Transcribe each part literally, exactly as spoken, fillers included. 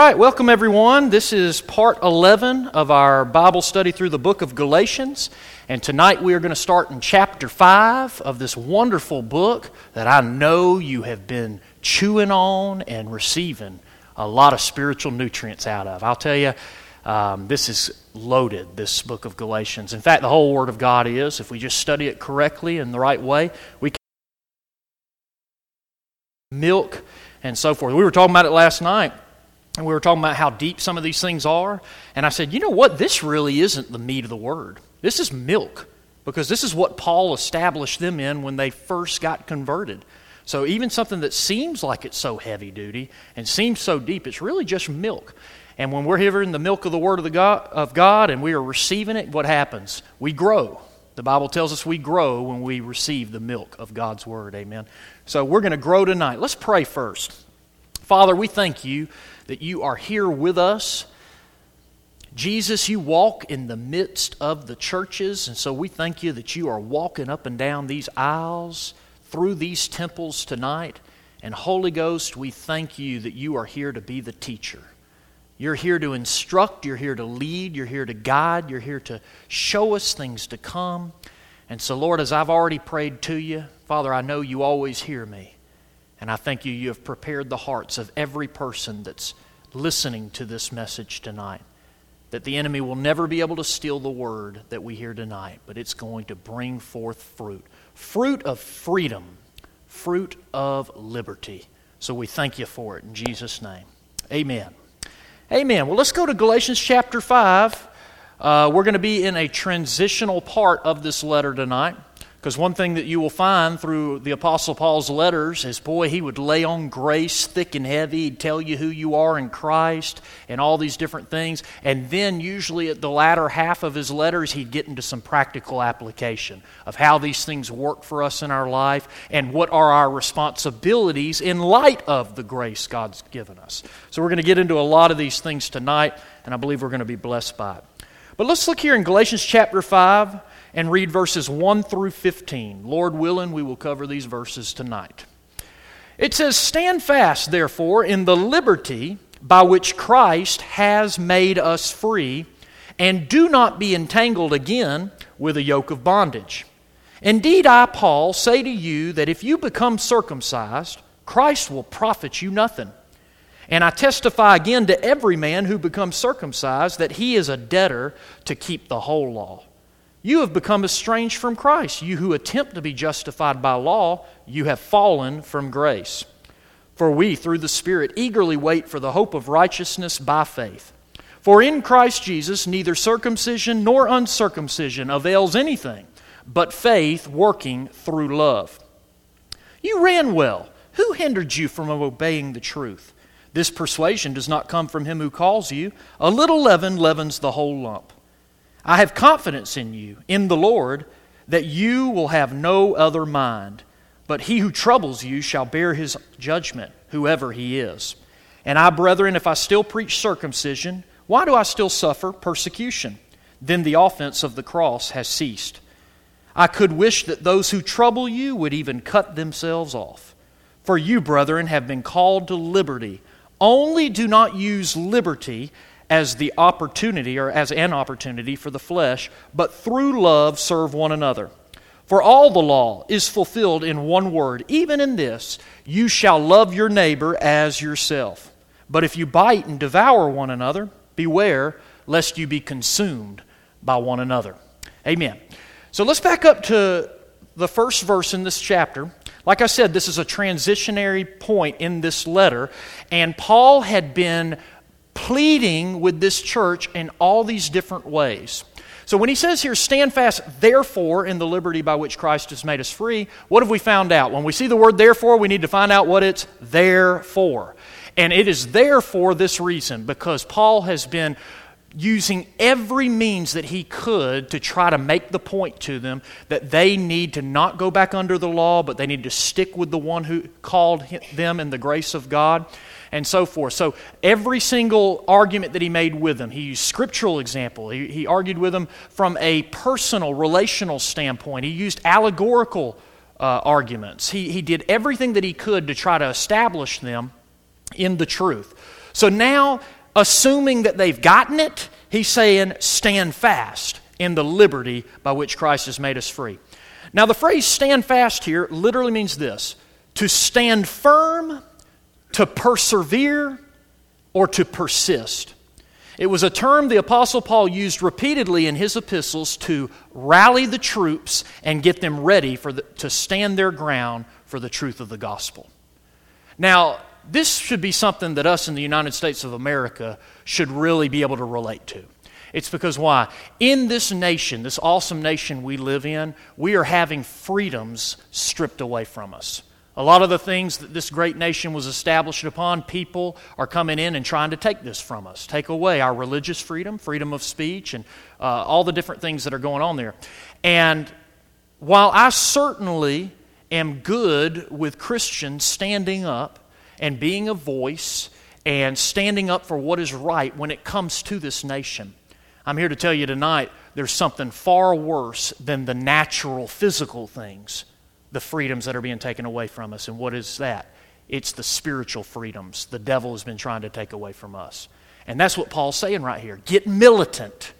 right, welcome everyone. This is part eleven of our Bible study through the book of Galatians. And tonight we are going to start in chapter five of this wonderful book that I know you have been chewing on and receiving a lot of spiritual nutrients out of. I'll tell you, um, this is loaded, this book of Galatians. In fact, the whole Word of God is, if we just study it correctly in the right way, we can milk and so forth. We were talking about it last night. And we were talking about how deep some of these things are. And I said, you know what? This really isn't the meat of the Word. This is milk. Because this is what Paul established them in when they first got converted. So even something that seems like it's so heavy duty and seems so deep, it's really just milk. And when we're hearing the milk of the Word of, the God, of God and we are receiving it, what happens? We grow. The Bible tells us we grow when we receive the milk of God's Word. Amen. So we're going to grow tonight. Let's pray first. Father, we thank you that you are here with us. Jesus, you walk in the midst of the churches, and so we thank you that you are walking up and down these aisles, through these temples tonight. And Holy Ghost, we thank you that you are here to be the teacher. You're here to instruct, you're here to lead, you're here to guide, you're here to show us things to come. And so, Lord, as I've already prayed to you, Father, I know you always hear me. And I thank you, you have prepared the hearts of every person that's listening to this message tonight. That the enemy will never be able to steal the word that we hear tonight, but it's going to bring forth fruit. Fruit of freedom. Fruit of liberty. So we thank you for it in Jesus' name. Amen. Amen. Well, let's go to Galatians chapter five. Uh, we're going to be in a transitional part of this letter tonight. Because one thing that you will find through the Apostle Paul's letters is, boy, he would lay on grace thick and heavy. He'd tell you who you are in Christ and all these different things. And then usually at the latter half of his letters, he'd get into some practical application of how these things work for us in our life and what are our responsibilities in light of the grace God's given us. So we're going to get into a lot of these things tonight, and I believe we're going to be blessed by it. But let's look here in Galatians chapter five. And read verses one through fifteen. Lord willing, we will cover these verses tonight. It says, "Stand fast, therefore, in the liberty by which Christ has made us free, and do not be entangled again with a yoke of bondage. Indeed, I, Paul, say to you that if you become circumcised, Christ will profit you nothing. And I testify again to every man who becomes circumcised that he is a debtor to keep the whole law. You have become estranged from Christ. You who attempt to be justified by law, you have fallen from grace. For we, through the Spirit, eagerly wait for the hope of righteousness by faith. For in Christ Jesus, neither circumcision nor uncircumcision avails anything, but faith working through love. You ran well. Who hindered you from obeying the truth? This persuasion does not come from him who calls you. A little leaven leavens the whole lump. I have confidence in you, in the Lord, that you will have no other mind. But he who troubles you shall bear his judgment, whoever he is. And I, brethren, if I still preach circumcision, why do I still suffer persecution? Then the offense of the cross has ceased. I could wish that those who trouble you would even cut themselves off. For you, brethren, have been called to liberty. Only do not use liberty as the opportunity or as an opportunity for the flesh, but through love serve one another. For all the law is fulfilled in one word, even in this, you shall love your neighbor as yourself. But if you bite and devour one another, beware lest you be consumed by one another." Amen. So let's back up to the first verse in this chapter. Like I said, this is a transitionary point in this letter, and Paul had been pleading with this church in all these different ways. So when he says here, "Stand fast, therefore, in the liberty by which Christ has made us free," what have we found out? When we see the word therefore, we need to find out what it's there for. And it is there for this reason, because Paul has been using every means that he could to try to make the point to them that they need to not go back under the law, but they need to stick with the one who called them in the grace of God, and so forth. So every single argument that he made with them, he used scriptural example. He, he argued with them from a personal, relational standpoint. He used allegorical uh, arguments. He, he did everything that he could to try to establish them in the truth. So now assuming that they've gotten it, he's saying, stand fast in the liberty by which Christ has made us free. Now, the phrase stand fast here literally means this: to stand firm, to persevere, or to persist. It was a term the Apostle Paul used repeatedly in his epistles to rally the troops and get them ready for the, to stand their ground for the truth of the gospel. Now, this should be something that us in the United States of America should really be able to relate to. It's because why? In this nation, this awesome nation we live in, we are having freedoms stripped away from us. A lot of the things that this great nation was established upon, people are coming in and trying to take this from us, take away our religious freedom, freedom of speech, and uh, all the different things that are going on there. And while I certainly am good with Christians standing up and being a voice and standing up for what is right when it comes to this nation, I'm here to tell you tonight there's something far worse than the natural physical things, the freedoms that are being taken away from us. And what is that? It's the spiritual freedoms the devil has been trying to take away from us. And that's what Paul's saying right here. Get militant.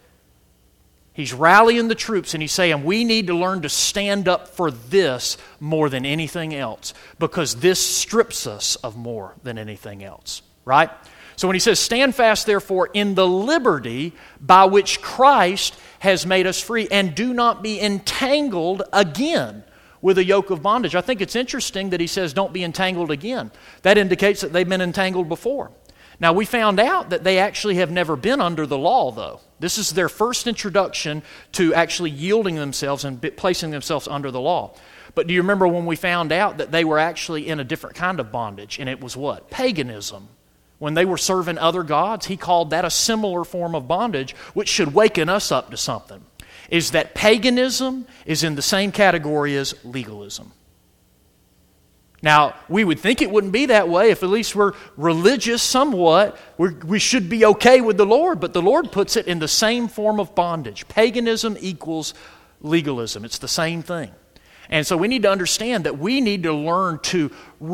He's rallying the troops and he's saying we need to learn to stand up for this more than anything else, because this strips us of more than anything else. Right? So when he says, stand fast therefore in the liberty by which Christ has made us free, and do not be entangled again with a yoke of bondage. I think it's interesting that he says don't be entangled again. That indicates that they've been entangled before. Now, we found out that they actually have never been under the law, though. This is their first introduction to actually yielding themselves and placing themselves under the law. But do you remember when we found out that they were actually in a different kind of bondage? And it was what? Paganism. When they were serving other gods, he called that a similar form of bondage, which should waken us up to something. Is that paganism is in the same category as legalism. Now, we would think it wouldn't be that way if at least we're religious somewhat. We're, we should be okay with the Lord, but the Lord puts it in the same form of bondage. Paganism equals legalism. It's the same thing. And so we need to understand that we need to learn to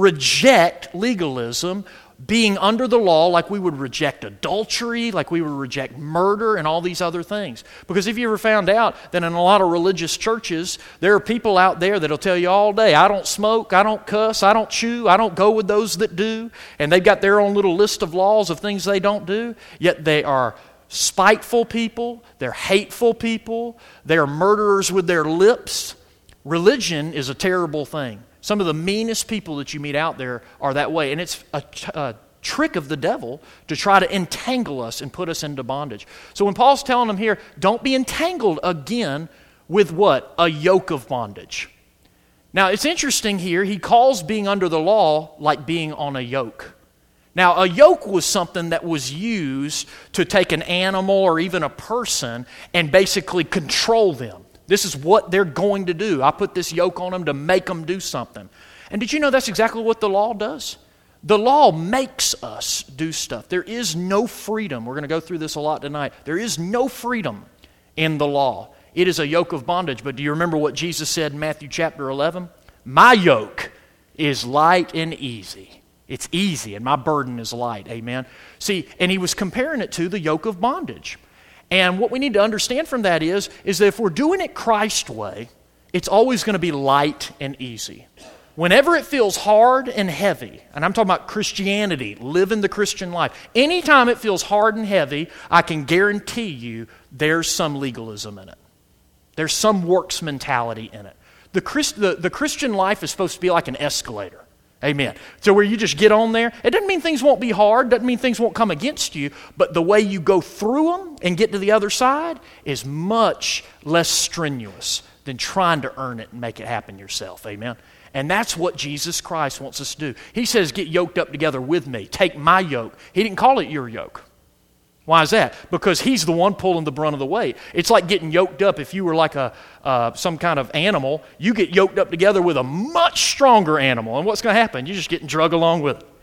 reject legalism, being under the law, like we would reject adultery, like we would reject murder and all these other things. Because if you ever found out that in a lot of religious churches, there are people out there that'll tell you all day, I don't smoke, I don't cuss, I don't chew, I don't go with those that do. And they've got their own little list of laws of things they don't do, yet they are spiteful people, they're hateful people, they're murderers with their lips. Religion is a terrible thing. Some of the meanest people that you meet out there are that way. And it's a, a trick of the devil to try to entangle us and put us into bondage. So when Paul's telling them here, don't be entangled again with what? A yoke of bondage. Now, it's interesting here, he calls being under the law like being on a yoke. Now, a yoke was something that was used to take an animal or even a person and basically control them. This is what they're going to do. I put this yoke on them to make them do something. And did you know that's exactly what the law does? The law makes us do stuff. There is no freedom. We're going to go through this a lot tonight. There is no freedom in the law. It is a yoke of bondage. But do you remember what Jesus said in Matthew chapter eleven? My yoke is light and easy. It's easy and my burden is light. Amen. See, and he was comparing it to the yoke of bondage. And what we need to understand from that is, is that if we're doing it Christ's way, it's always going to be light and easy. Whenever it feels hard and heavy, and I'm talking about Christianity, living the Christian life, anytime it feels hard and heavy, I can guarantee you there's some legalism in it. There's some works mentality in it. The, Christ, the, the Christian life is supposed to be like an escalator. Amen. So where you just get on there, it doesn't mean things won't be hard, doesn't mean things won't come against you, but the way you go through them and get to the other side is much less strenuous than trying to earn it and make it happen yourself. Amen. And that's what Jesus Christ wants us to do. He says, get yoked up together with me. Take my yoke. He didn't call it your yoke. Why is that? Because he's the one pulling the brunt of the weight. It's like getting yoked up. If you were like a uh, some kind of animal, you get yoked up together with a much stronger animal. And what's going to happen? You're just getting drug along with it.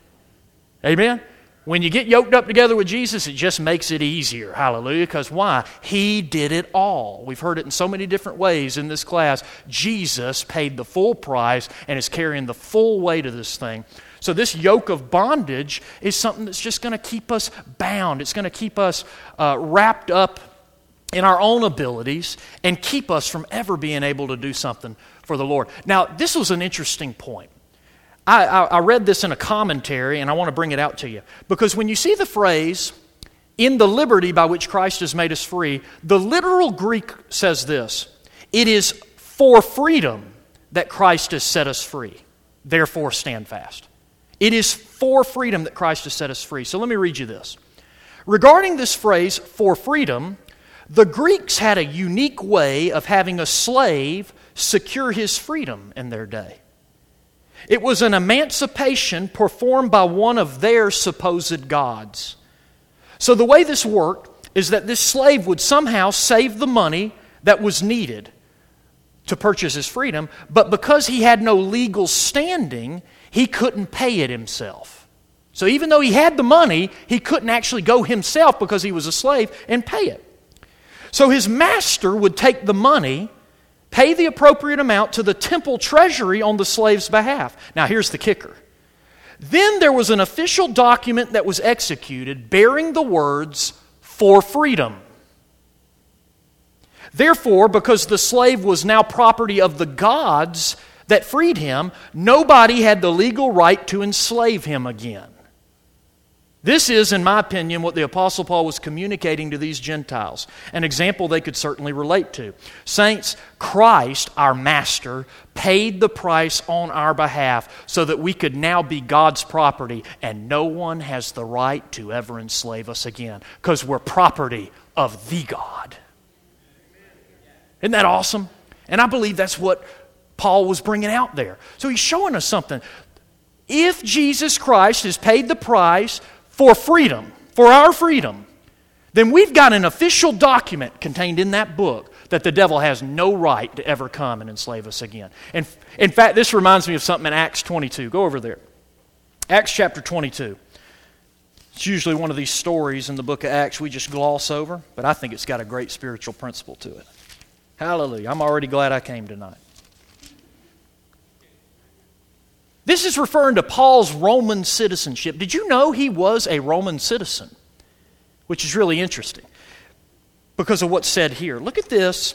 Amen? When you get yoked up together with Jesus, it just makes it easier. Hallelujah. Because why? He did it all. We've heard it in so many different ways in this class. Jesus paid the full price and is carrying the full weight of this thing. So this yoke of bondage is something that's just going to keep us bound. It's going to keep us uh, wrapped up in our own abilities and keep us from ever being able to do something for the Lord. Now, this was an interesting point. I, I, I read this in a commentary, and I want to bring it out to you. Because when you see the phrase, in the liberty by which Christ has made us free, the literal Greek says this: it is for freedom that Christ has set us free. Therefore, stand fast. It is for freedom that Christ has set us free. So let me read you this. Regarding this phrase, for freedom, the Greeks had a unique way of having a slave secure his freedom in their day. It was an emancipation performed by one of their supposed gods. So the way this worked is that this slave would somehow save the money that was needed to purchase his freedom, but because he had no legal standing, he couldn't pay it himself. So even though he had the money, he couldn't actually go himself because he was a slave and pay it. So his master would take the money, pay the appropriate amount to the temple treasury on the slave's behalf. Now here's the kicker. Then there was an official document that was executed bearing the words, for freedom. Therefore, because the slave was now property of the gods that freed him, nobody had the legal right to enslave him again. This is, in my opinion, what the Apostle Paul was communicating to these Gentiles. An example they could certainly relate to. Saints, Christ, our Master, paid the price on our behalf so that we could now be God's property, and no one has the right to ever enslave us again because we're property of the God. Isn't that awesome? And I believe that's what Paul was bringing out there. So he's showing us something. If Jesus Christ has paid the price for freedom, for our freedom, then we've got an official document contained in that book that the devil has no right to ever come and enslave us again. And in fact, this reminds me of something in Acts twenty-two. Go over there. Acts chapter twenty-two. It's usually one of these stories in the book of Acts we just gloss over, but I think it's got a great spiritual principle to it. Hallelujah. I'm already glad I came tonight. This is referring to Paul's Roman citizenship. Did you know he was a Roman citizen? Which is really interesting because of what's said here. Look at this,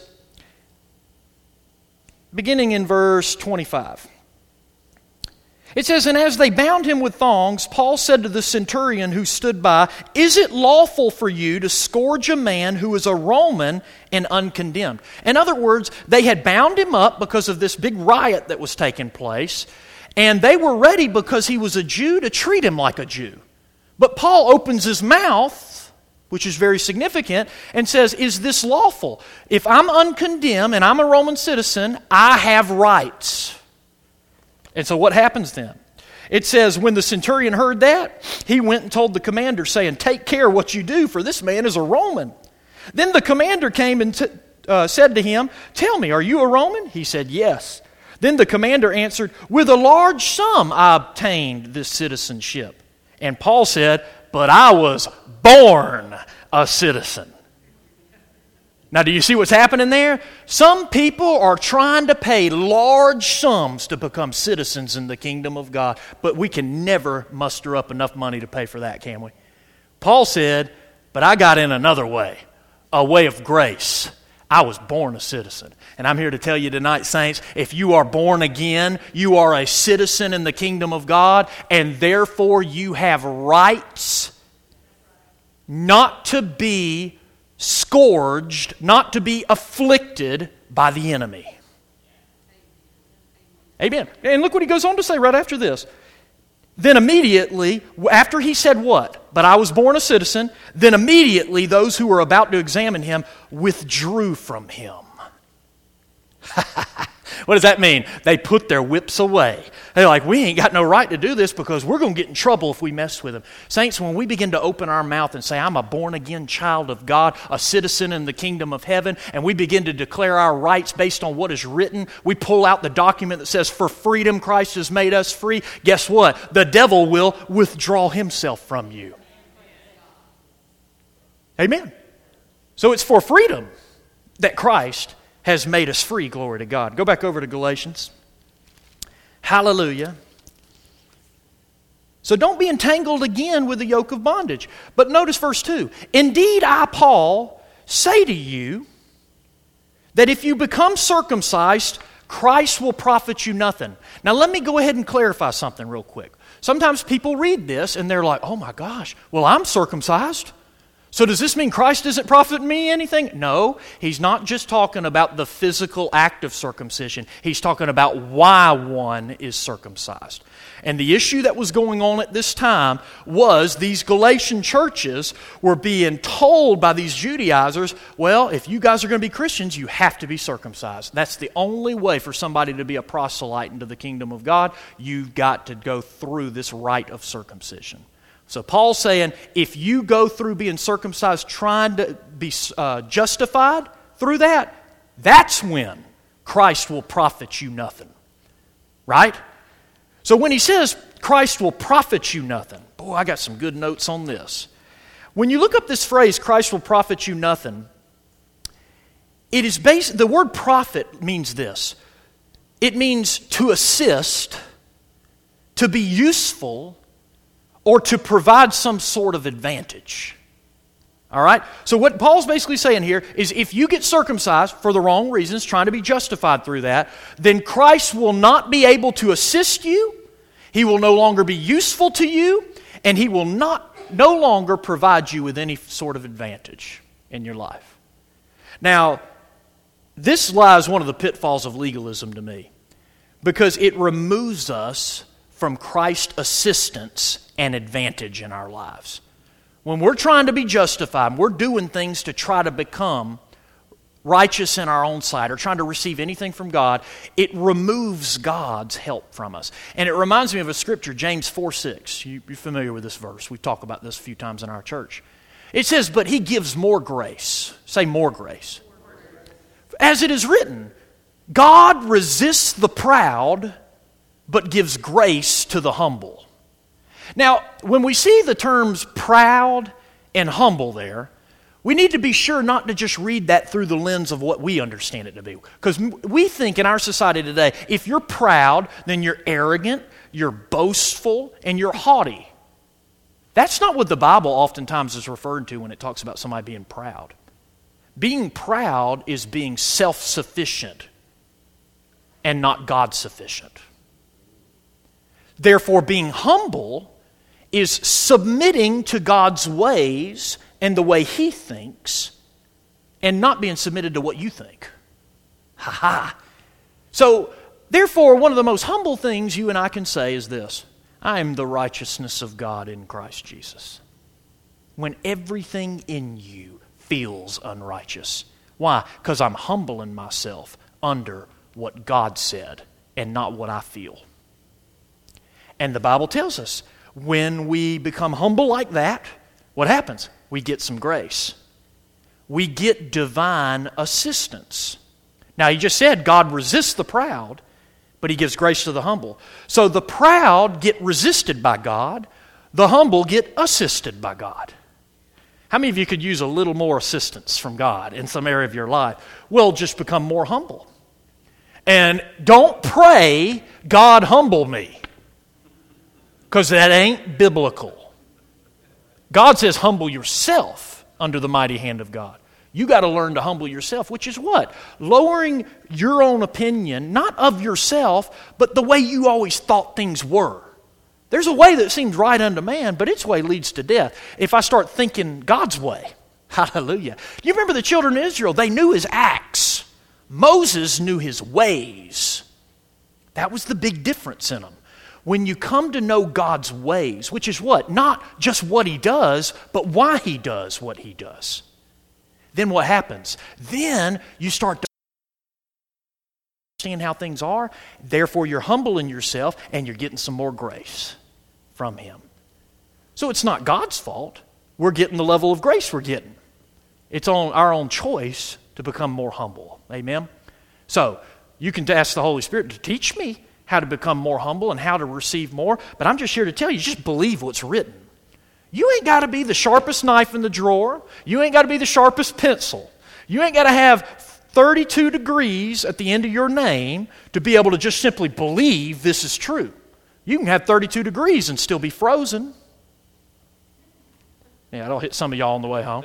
beginning in verse twenty-five. It says, "And as they bound him with thongs, Paul said to the centurion who stood by, 'Is it lawful for you to scourge a man who is a Roman and uncondemned?'" In other words, they had bound him up because of this big riot that was taking place, and they were ready because he was a Jew to treat him like a Jew. But Paul opens his mouth, which is very significant, and says, "Is this lawful? If I'm uncondemned and I'm a Roman citizen, I have rights." And so what happens then? It says, when the centurion heard that, he went and told the commander, saying, "Take care what you do, for this man is a Roman." Then the commander came and t- uh, said to him, "Tell me, are you a Roman?" He said, "Yes." Then the commander answered, "With a large sum I obtained this citizenship." And Paul said, "But I was born a citizen." Now, do you see what's happening there? Some people are trying to pay large sums to become citizens in the kingdom of God, but we can never muster up enough money to pay for that, can we? Paul said, "But I got in another way, a way of grace. I was born a citizen." And I'm here to tell you tonight, saints, if you are born again, you are a citizen in the kingdom of God, and therefore you have rights not to be scourged, not to be afflicted by the enemy. Amen. And look what he goes on to say right after this. Then immediately, after he said what? "But I was born a citizen," then immediately those who were about to examine him withdrew from him. What does that mean? They put their whips away. They're like, "We ain't got no right to do this because we're going to get in trouble if we mess with them." Saints, when we begin to open our mouth and say, "I'm a born-again child of God, a citizen in the kingdom of heaven," and we begin to declare our rights based on what is written, we pull out the document that says, "For freedom Christ has made us free," guess what? The devil will withdraw himself from you. Amen. So it's for freedom that Christ has made us free, glory to God. Go back over to Galatians. Hallelujah. So don't be entangled again with the yoke of bondage. But notice verse two. Indeed, I, Paul, say to you that if you become circumcised, Christ will profit you nothing. Now let me go ahead and clarify something real quick. Sometimes people read this and they're like, oh my gosh, well I'm circumcised. So does this mean Christ isn't profiting me anything? No, he's not just talking about the physical act of circumcision. He's talking about why one is circumcised. And the issue that was going on at this time was these Galatian churches were being told by these Judaizers, well, if you guys are going to be Christians, you have to be circumcised. That's the only way for somebody to be a proselyte into the kingdom of God. You've got to go through this rite of circumcision. So Paul's saying, if you go through being circumcised trying to be uh, justified through that, that's when Christ will profit you nothing. Right? So when he says Christ will profit you nothing, boy, I got some good notes on this. When you look up this phrase, Christ will profit you nothing, it is based, the word profit means this. It means to assist, to be useful, or to provide some sort of advantage. All right? So what Paul's basically saying here is if you get circumcised for the wrong reasons, trying to be justified through that, then Christ will not be able to assist you, he will no longer be useful to you, and he will not no longer provide you with any sort of advantage in your life. Now, this lies one of the pitfalls of legalism to me, because it removes us from Christ's assistance and advantage in our lives. When we're trying to be justified, we're doing things to try to become righteous in our own sight or trying to receive anything from God, it removes God's help from us. And it reminds me of a scripture, James four six. You, you're familiar with this verse. We've talked about this a few times in our church. It says, but he gives more grace. Say more grace. As it is written, God resists the proud, but gives grace to the humble. Now, when we see the terms proud and humble there, we need to be sure not to just read that through the lens of what we understand it to be. Because we think in our society today, if you're proud, then you're arrogant, you're boastful, and you're haughty. That's not what the Bible oftentimes is referred to when it talks about somebody being proud. Being proud is being self-sufficient and not God-sufficient. Therefore, being humble is submitting to God's ways and the way He thinks and not being submitted to what you think. Ha ha. So, therefore, one of the most humble things you and I can say is this: I am the righteousness of God in Christ Jesus. When everything in you feels unrighteous. Why? Because I'm humbling myself under what God said and not what I feel. And the Bible tells us, when we become humble like that, what happens? We get some grace. We get divine assistance. Now, he just said God resists the proud, but He gives grace to the humble. So the proud get resisted by God. The humble get assisted by God. How many of you could use a little more assistance from God in some area of your life? Well, just become more humble. And don't pray, God humble me. Because that ain't biblical. God says humble yourself under the mighty hand of God. You got to learn to humble yourself, which is what? Lowering your own opinion, not of yourself, but the way you always thought things were. There's a way that seems right unto man, but its way leads to death. If I start thinking God's way, hallelujah. You remember the children of Israel, they knew His acts. Moses knew His ways. That was the big difference in them. When you come to know God's ways, which is what? Not just what He does, but why He does what He does. Then what happens? Then you start to understand how things are. Therefore, you're humbling yourself and you're getting some more grace from Him. So it's not God's fault. We're getting the level of grace we're getting. It's on our own choice to become more humble. Amen? So you can ask the Holy Spirit to teach me how to become more humble and how to receive more. But I'm just here to tell you, just believe what's written. You ain't got to be the sharpest knife in the drawer. You ain't got to be the sharpest pencil. You ain't got to have thirty-two degrees at the end of your name to be able to just simply believe this is true. You can have thirty-two degrees and still be frozen. Yeah, that'll hit some of y'all on the way home.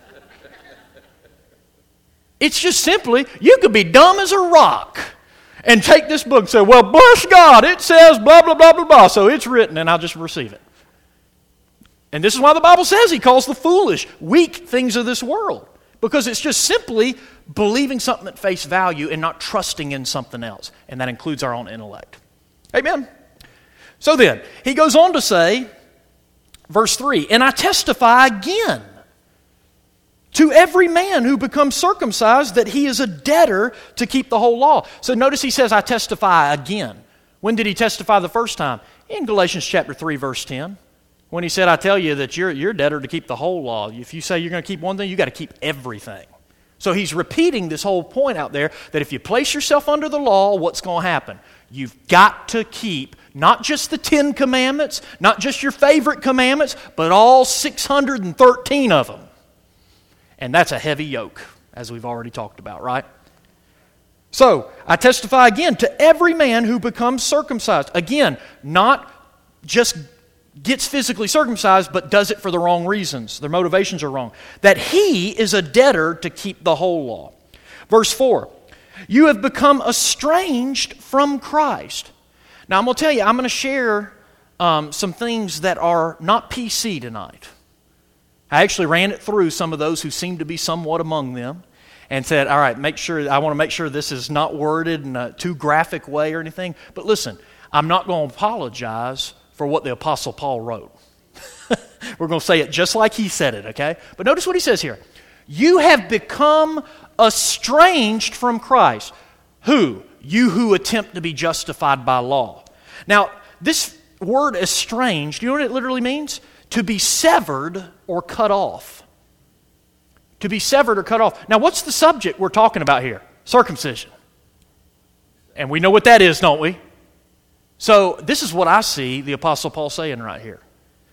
It's just simply, you could be dumb as a rock and take this book and say, well, bless God, it says blah, blah, blah, blah, blah, so it's written and I'll just receive it. And this is why the Bible says he calls the foolish, weak things of this world. Because it's just simply believing something at face value and not trusting in something else. And that includes our own intellect. Amen? So then, he goes on to say, verse three, and I testify again to every man who becomes circumcised that he is a debtor to keep the whole law. So notice he says, I testify again. When did he testify the first time? In Galatians chapter three, verse ten. When he said, I tell you that you're, you're a debtor to keep the whole law. If you say you're going to keep one thing, you've got to keep everything. So he's repeating this whole point out there that if you place yourself under the law, what's going to happen? You've got to keep not just the Ten Commandments, not just your favorite commandments, but all six hundred thirteen of them. And that's a heavy yoke, as we've already talked about, right? So, I testify again to every man who becomes circumcised. Again, not just gets physically circumcised, but does it for the wrong reasons. Their motivations are wrong. That he is a debtor to keep the whole law. Verse four, you have become estranged from Christ. Now, I'm going to tell you, I'm going to share um, some things that are not P C tonight. I actually ran it through some of those who seem to be somewhat among them and said, all right, make sure, I want to make sure this is not worded in a too graphic way or anything. But listen, I'm not going to apologize for what the Apostle Paul wrote. We're going to say it just like he said it, okay? But notice what he says here. You have become estranged from Christ. Who? You who attempt to be justified by law. Now, this word estranged, you know what it literally means? To be severed or cut off. To be severed or cut off. Now, what's the subject we're talking about here? Circumcision. And we know what that is, don't we? So, this is what I see the Apostle Paul saying right here.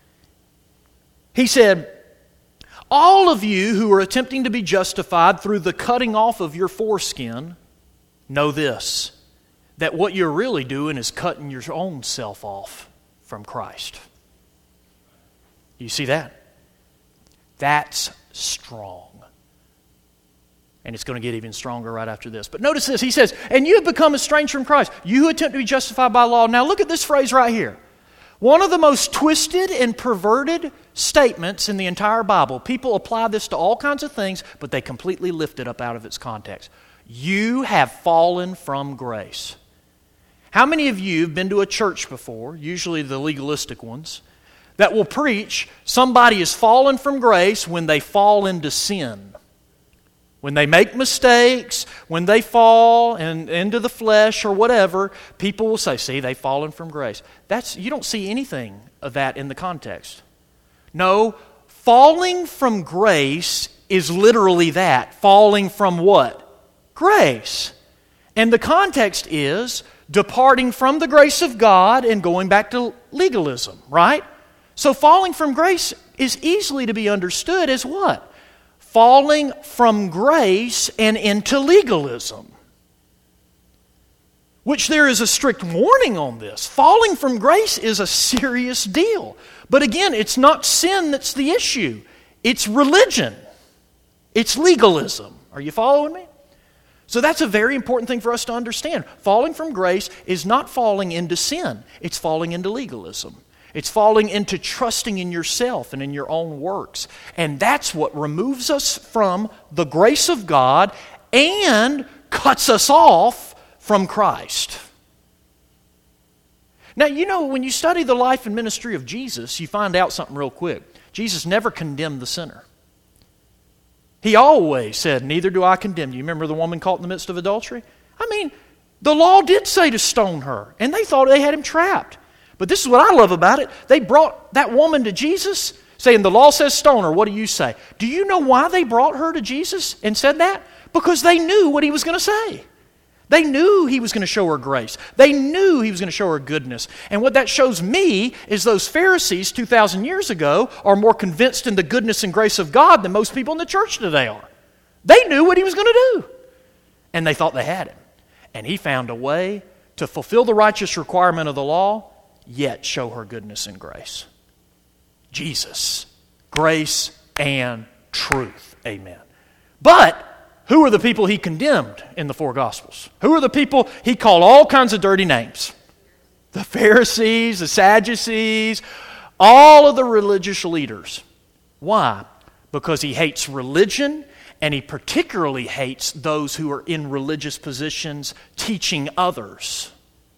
He said, all of you who are attempting to be justified through the cutting off of your foreskin, know this, that what you're really doing is cutting your own self off from Christ. You see that? That's strong. And it's going to get even stronger right after this. But notice this. He says, and you have become estranged from Christ. You who attempt to be justified by law. Now look at this phrase right here. One of the most twisted and perverted statements in the entire Bible. People apply this to all kinds of things, but they completely lift it up out of its context. You have fallen from grace. How many of you have been to a church before, usually the legalistic ones, that will preach somebody has fallen from grace when they fall into sin? When they make mistakes, when they fall and into the flesh or whatever, people will say, see, they've fallen from grace. That's, you don't see anything of that in the context. No, falling from grace is literally that. Falling from what? Grace. And the context is departing from the grace of God and going back to legalism, right? So falling from grace is easily to be understood as what? Falling from grace and into legalism. Which there is a strict warning on this. Falling from grace is a serious deal. But again, it's not sin that's the issue. It's religion. It's legalism. Are you following me? So that's a very important thing for us to understand. Falling from grace is not falling into sin. It's falling into legalism. It's falling into trusting in yourself and in your own works. And that's what removes us from the grace of God and cuts us off from Christ. Now, you know, when you study the life and ministry of Jesus, you find out something real quick. Jesus never condemned the sinner. He always said, neither do I condemn you. Remember the woman caught in the midst of adultery? I mean, the law did say to stone her, and they thought they had him trapped. But this is what I love about it. They brought that woman to Jesus saying, the law says stone her. What do you say? Do you know why they brought her to Jesus and said that? Because they knew what he was going to say. They knew he was going to show her grace. They knew he was going to show her goodness. And what that shows me is those Pharisees two thousand years ago are more convinced in the goodness and grace of God than most people in the church today are. They knew what he was going to do. And they thought they had him. And he found a way to fulfill the righteous requirement of the law yet show her goodness and grace? Jesus. Grace and truth. Amen. But who are the people he condemned in the four Gospels? Who are the people he called all kinds of dirty names? The Pharisees, the Sadducees, all of the religious leaders. Why? Because he hates religion, and he particularly hates those who are in religious positions teaching others.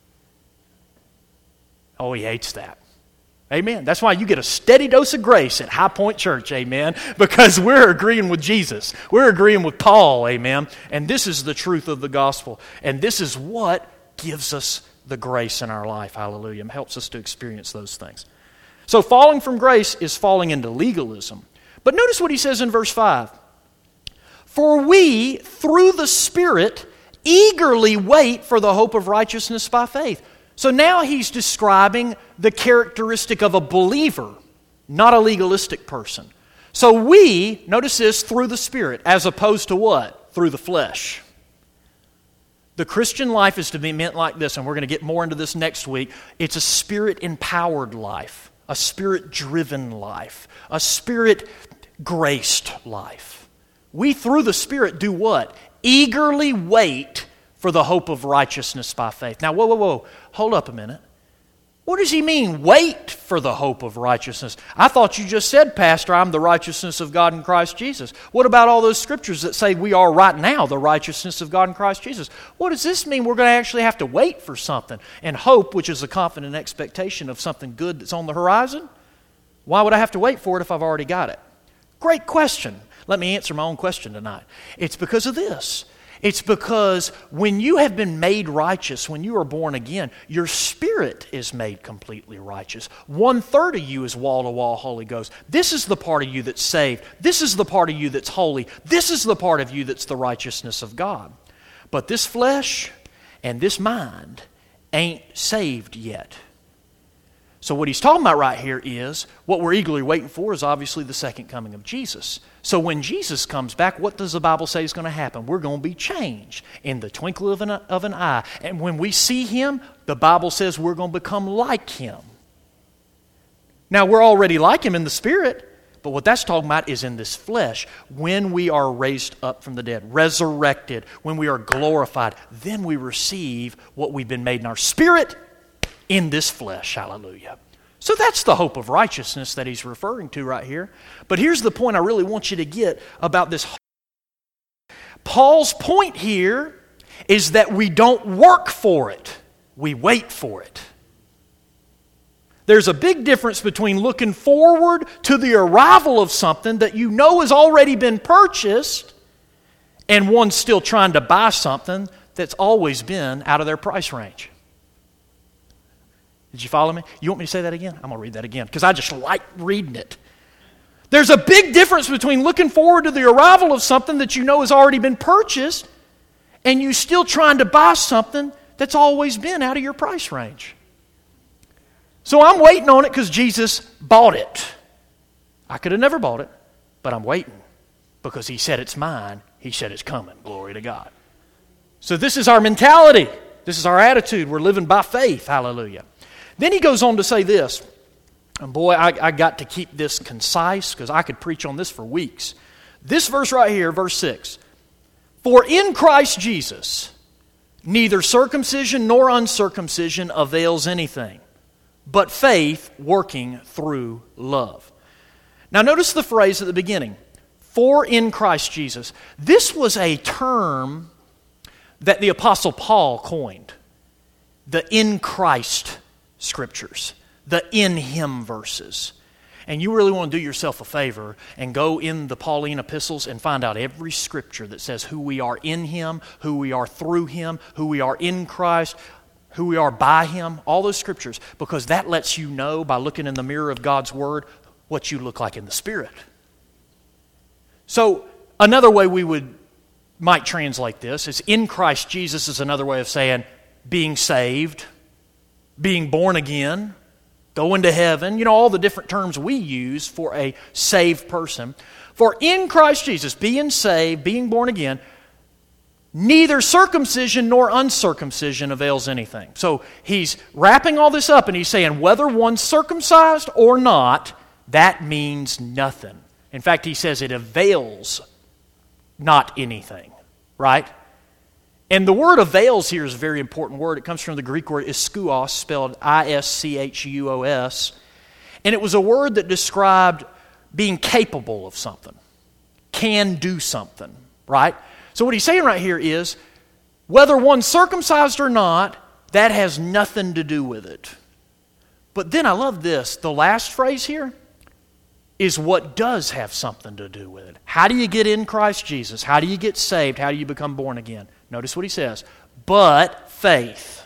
Oh, he hates that. Amen. That's why you get a steady dose of grace at High Point Church, amen, because we're agreeing with Jesus. We're agreeing with Paul, amen, and this is the truth of the gospel, and this is what gives us the grace in our life, hallelujah, and helps us to experience those things. So falling from grace is falling into legalism. But notice what he says in verse five. For we, through the Spirit, eagerly wait for the hope of righteousness by faith. So now he's describing the characteristic of a believer, not a legalistic person. So we, notice this, through the Spirit, as opposed to what? Through the flesh. The Christian life is to be meant like this, and we're going to get more into this next week. It's a Spirit-empowered life, a Spirit-driven life, a Spirit-graced life. We, through the Spirit, do what? Eagerly wait for the hope of righteousness by faith. Now, whoa, whoa, whoa. Hold up a minute. What does he mean, wait for the hope of righteousness? I thought you just said, Pastor, I'm the righteousness of God in Christ Jesus. What about all those scriptures that say we are right now the righteousness of God in Christ Jesus? What does this mean? We're going to actually have to wait for something. And hope, which is a confident expectation of something good that's on the horizon? Why would I have to wait for it if I've already got it? Great question. Let me answer my own question tonight. It's because of this. It's because when you have been made righteous, when you are born again, your spirit is made completely righteous. One third of you is wall-to-wall Holy Ghost. This is the part of you that's saved. This is the part of you that's holy. This is the part of you that's the righteousness of God. But this flesh and this mind ain't saved yet. So what he's talking about right here is, what we're eagerly waiting for is obviously the second coming of Jesus. So when Jesus comes back, what does the Bible say is going to happen? We're going to be changed in the twinkle of an, of an eye. And when we see Him, the Bible says we're going to become like Him. Now, we're already like Him in the Spirit, but what that's talking about is in this flesh. When we are raised up from the dead, resurrected, when we are glorified, then we receive what we've been made in our spirit in this flesh. Hallelujah. So that's the hope of righteousness that he's referring to right here. But here's the point I really want you to get about this. Paul's point here is that we don't work for it. We wait for it. There's a big difference between looking forward to the arrival of something that you know has already been purchased and one still trying to buy something that's always been out of their price range. Did you follow me? You want me to say that again? I'm going to read that again because I just like reading it. There's a big difference between looking forward to the arrival of something that you know has already been purchased and you still trying to buy something that's always been out of your price range. So I'm waiting on it because Jesus bought it. I could have never bought it, but I'm waiting because He said it's mine. He said it's coming. Glory to God. So this is our mentality. This is our attitude. We're living by faith. Hallelujah. Then he goes on to say this, and boy, I, I got to keep this concise because I could preach on this for weeks. This verse right here, verse six, for in Christ Jesus, neither circumcision nor uncircumcision avails anything, but faith working through love. Now notice the phrase at the beginning, for in Christ Jesus. This was a term that the Apostle Paul coined, the in Christ Scriptures, the in Him verses. And you really want to do yourself a favor and go in the Pauline epistles and find out every scripture that says who we are in Him, who we are through Him, who we are in Christ, who we are by Him, all those scriptures, because that lets you know by looking in the mirror of God's Word what you look like in the Spirit. So another way we would might translate this is in Christ Jesus is another way of saying being saved, being born again, going to heaven, you know, all the different terms we use for a saved person. For in Christ Jesus, being saved, being born again, neither circumcision nor uncircumcision avails anything. So he's wrapping all this up and he's saying whether one's circumcised or not, that means nothing. In fact, he says it avails not anything, right? And the word avails here is a very important word. It comes from the Greek word ischouos, spelled I S C H U O S. And it was a word that described being capable of something, can do something, right? So what he's saying right here is, whether one's circumcised or not, that has nothing to do with it. But then I love this. The last phrase here is what does have something to do with it. How do you get in Christ Jesus? How do you get saved? How do you become born again? Notice what he says. But faith.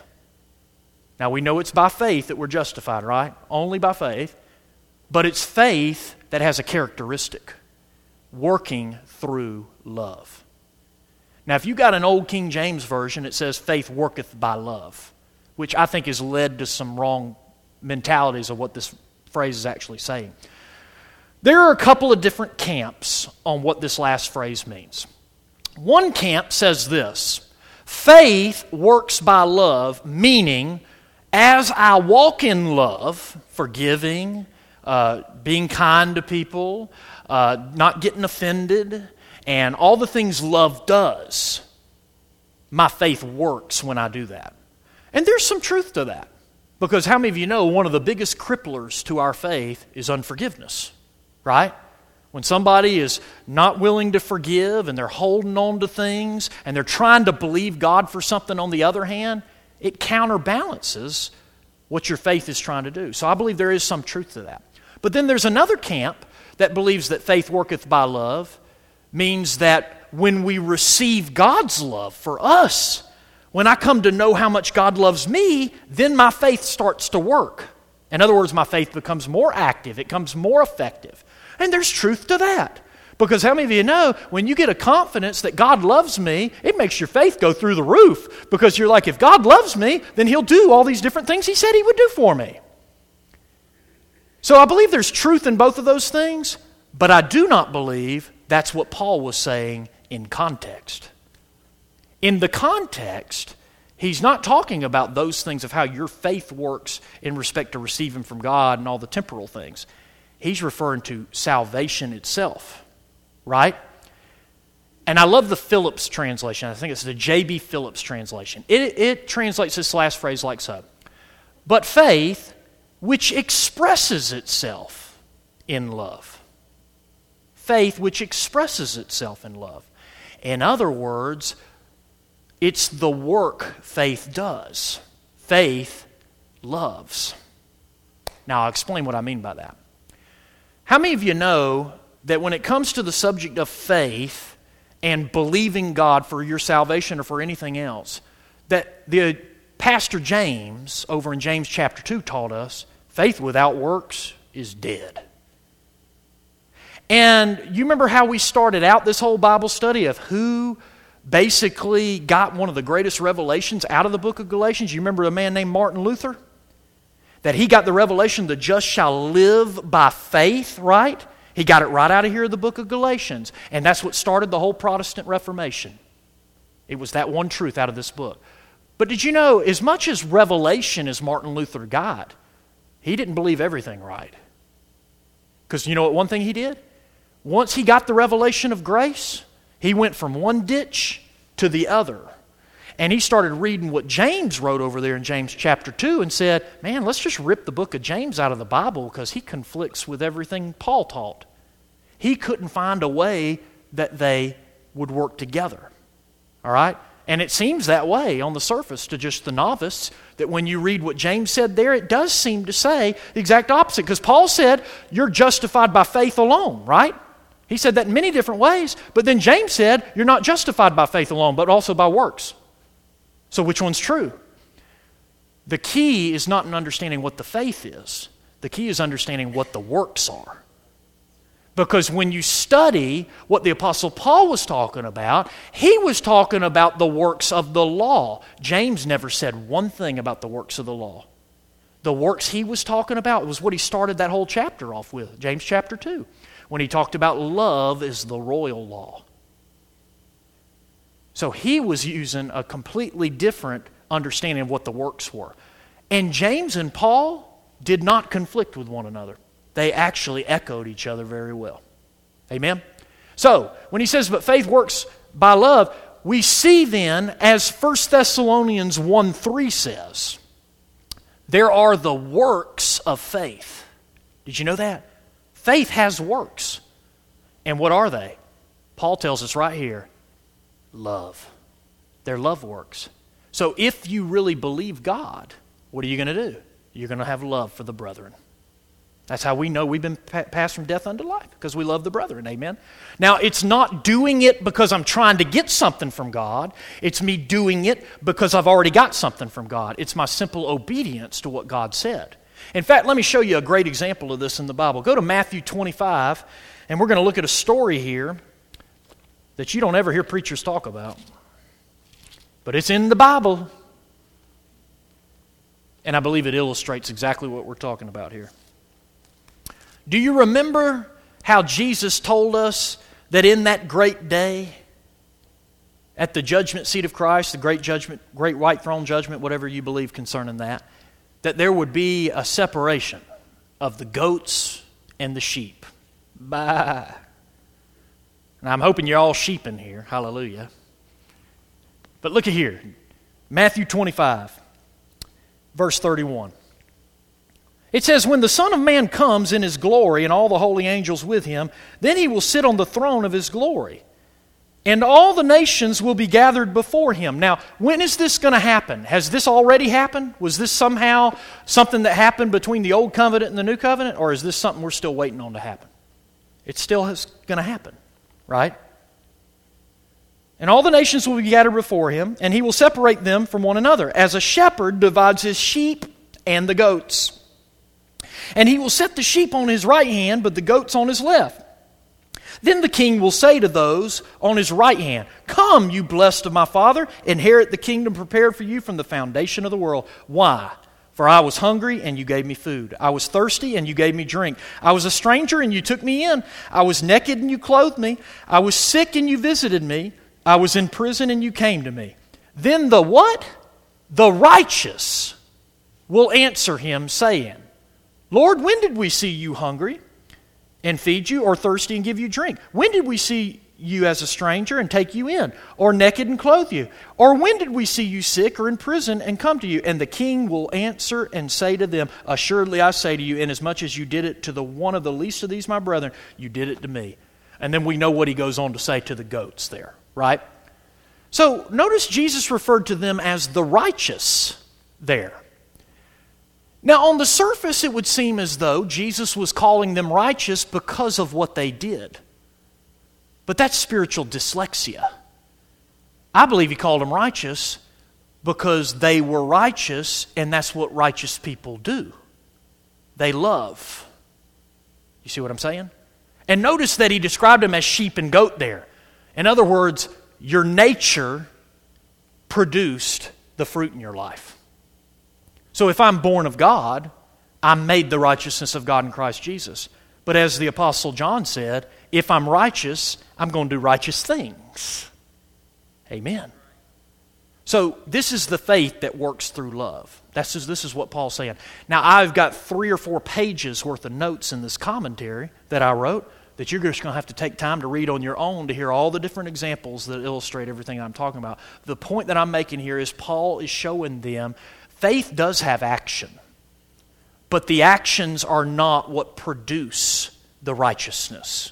Now we know it's by faith that we're justified, right? Only by faith. But it's faith that has a characteristic. Working through love. Now, if you got an old King James version, it says faith worketh by love, which I think has led to some wrong mentalities of what this phrase is actually saying. There are a couple of different camps on what this last phrase means. One camp says this: faith works by love, meaning as I walk in love, forgiving, uh, being kind to people, uh, not getting offended, and all the things love does, my faith works when I do that. And there's some truth to that. Because how many of you know one of the biggest cripplers to our faith is unforgiveness, right? When somebody is not willing to forgive and they're holding on to things and they're trying to believe God for something on the other hand, it counterbalances what your faith is trying to do. So I believe there is some truth to that. But then there's another camp that believes that faith worketh by love, means that when we receive God's love for us, when I come to know how much God loves me, then my faith starts to work. In other words, my faith becomes more active, it becomes more effective. And there's truth to that. Because how many of you know, when you get a confidence that God loves me, it makes your faith go through the roof. Because you're like, if God loves me, then He'll do all these different things He said He would do for me. So I believe there's truth in both of those things, but I do not believe that's what Paul was saying in context. In the context, he's not talking about those things of how your faith works in respect to receiving from God and all the temporal things. He's referring to salvation itself, right? And I love the Phillips translation. I think it's the J B Phillips translation. It, it translates this last phrase like so. But faith, which expresses itself in love. Faith which expresses itself in love. In other words, it's the work faith does. Faith loves. Now, I'll explain what I mean by that. How many of you know that when it comes to the subject of faith and believing God for your salvation or for anything else, that the Pastor James, over in James chapter two, taught us, faith without works is dead. And you remember how we started out this whole Bible study of who basically got one of the greatest revelations out of the book of Galatians? You remember a man named Martin Luther? That he got the revelation, the just shall live by faith, right? He got it right out of here in the book of Galatians. And that's what started the whole Protestant Reformation. It was that one truth out of this book. But did you know, as much as revelation as Martin Luther got, he didn't believe everything right. Because you know what one thing he did? Once he got the revelation of grace, he went from one ditch to the other. And he started reading what James wrote over there in James chapter two and said, man, let's just rip the book of James out of the Bible because he conflicts with everything Paul taught. He couldn't find a way that they would work together. All right? And it seems that way on the surface to just the novice, that when you read what James said there, it does seem to say the exact opposite. Because Paul said, you're justified by faith alone, right? He said that in many different ways. But then James said, you're not justified by faith alone, but also by works. So which one's true? The key is not in understanding what the faith is. The key is understanding what the works are. Because when you study what the Apostle Paul was talking about, he was talking about the works of the law. James never said one thing about the works of the law. The works he was talking about was what he started that whole chapter off with, James chapter two, when he talked about love is the royal law. So he was using a completely different understanding of what the works were. And James and Paul did not conflict with one another. They actually echoed each other very well. Amen? So, when he says, but faith works by love, we see then, as First Thessalonians one three says, there are the works of faith. Did you know that? Faith has works. And what are they? Paul tells us right here, love. They're love works. So if you really believe God, what are you going to do? You're going to have love for the brethren. That's how we know we've been pa- passed from death unto life, because we love the brethren, amen? Now, it's not doing it because I'm trying to get something from God. It's me doing it because I've already got something from God. It's my simple obedience to what God said. In fact, let me show you a great example of this in the Bible. Go to Matthew twenty-five, and we're going to look at a story here that you don't ever hear preachers talk about. But it's in the Bible. And I believe it illustrates exactly what we're talking about here. Do you remember how Jesus told us that in that great day, at the judgment seat of Christ, the great judgment, great white throne judgment, whatever you believe concerning that, that there would be a separation of the goats and the sheep? Bye. And I'm hoping you're all sheep in here. Hallelujah. But look at here. Matthew twenty-five, verse thirty-one. It says, when the Son of Man comes in His glory and all the holy angels with Him, then He will sit on the throne of His glory. And all the nations will be gathered before Him. Now, when is this going to happen? Has this already happened? Was this somehow something that happened between the Old Covenant and the New Covenant? Or is this something we're still waiting on to happen? It still is going to happen, right? And all the nations will be gathered before Him, and He will separate them from one another, as a shepherd divides his sheep and the goats. And He will set the sheep on His right hand, but the goats on His left. Then the King will say to those on His right hand, come, you blessed of my Father, inherit the kingdom prepared for you from the foundation of the world. Why? For I was hungry, and you gave me food. I was thirsty, and you gave me drink. I was a stranger, and you took me in. I was naked, and you clothed me. I was sick, and you visited me. I was in prison, and you came to me. Then the what? The righteous will answer Him, saying, Lord, when did we see you hungry and feed you, or thirsty and give you drink? When did we see you as a stranger and take you in, or naked and clothe you? Or when did we see you sick or in prison and come to you? And the King will answer and say to them, assuredly I say to you, inasmuch as you did it to the one of the least of these my brethren, you did it to me. And then we know what He goes on to say to the goats there, right? So notice Jesus referred to them as the righteous there. Now, on the surface, it would seem as though Jesus was calling them righteous because of what they did. But that's spiritual dyslexia. I believe He called them righteous because they were righteous, and that's what righteous people do. They love. You see what I'm saying? And notice that He described them as sheep and goat there. In other words, your nature produced the fruit in your life. So if I'm born of God, I'm made the righteousness of God in Christ Jesus. But as the Apostle John said, if I'm righteous, I'm going to do righteous things. Amen. So this is the faith that works through love. That's just, this is what Paul's saying. Now I've got three or four pages worth of notes in this commentary that I wrote that you're just going to have to take time to read on your own to hear all the different examples that illustrate everything I'm talking about. The point that I'm making here is Paul is showing them faith does have action, but the actions are not what produce the righteousness.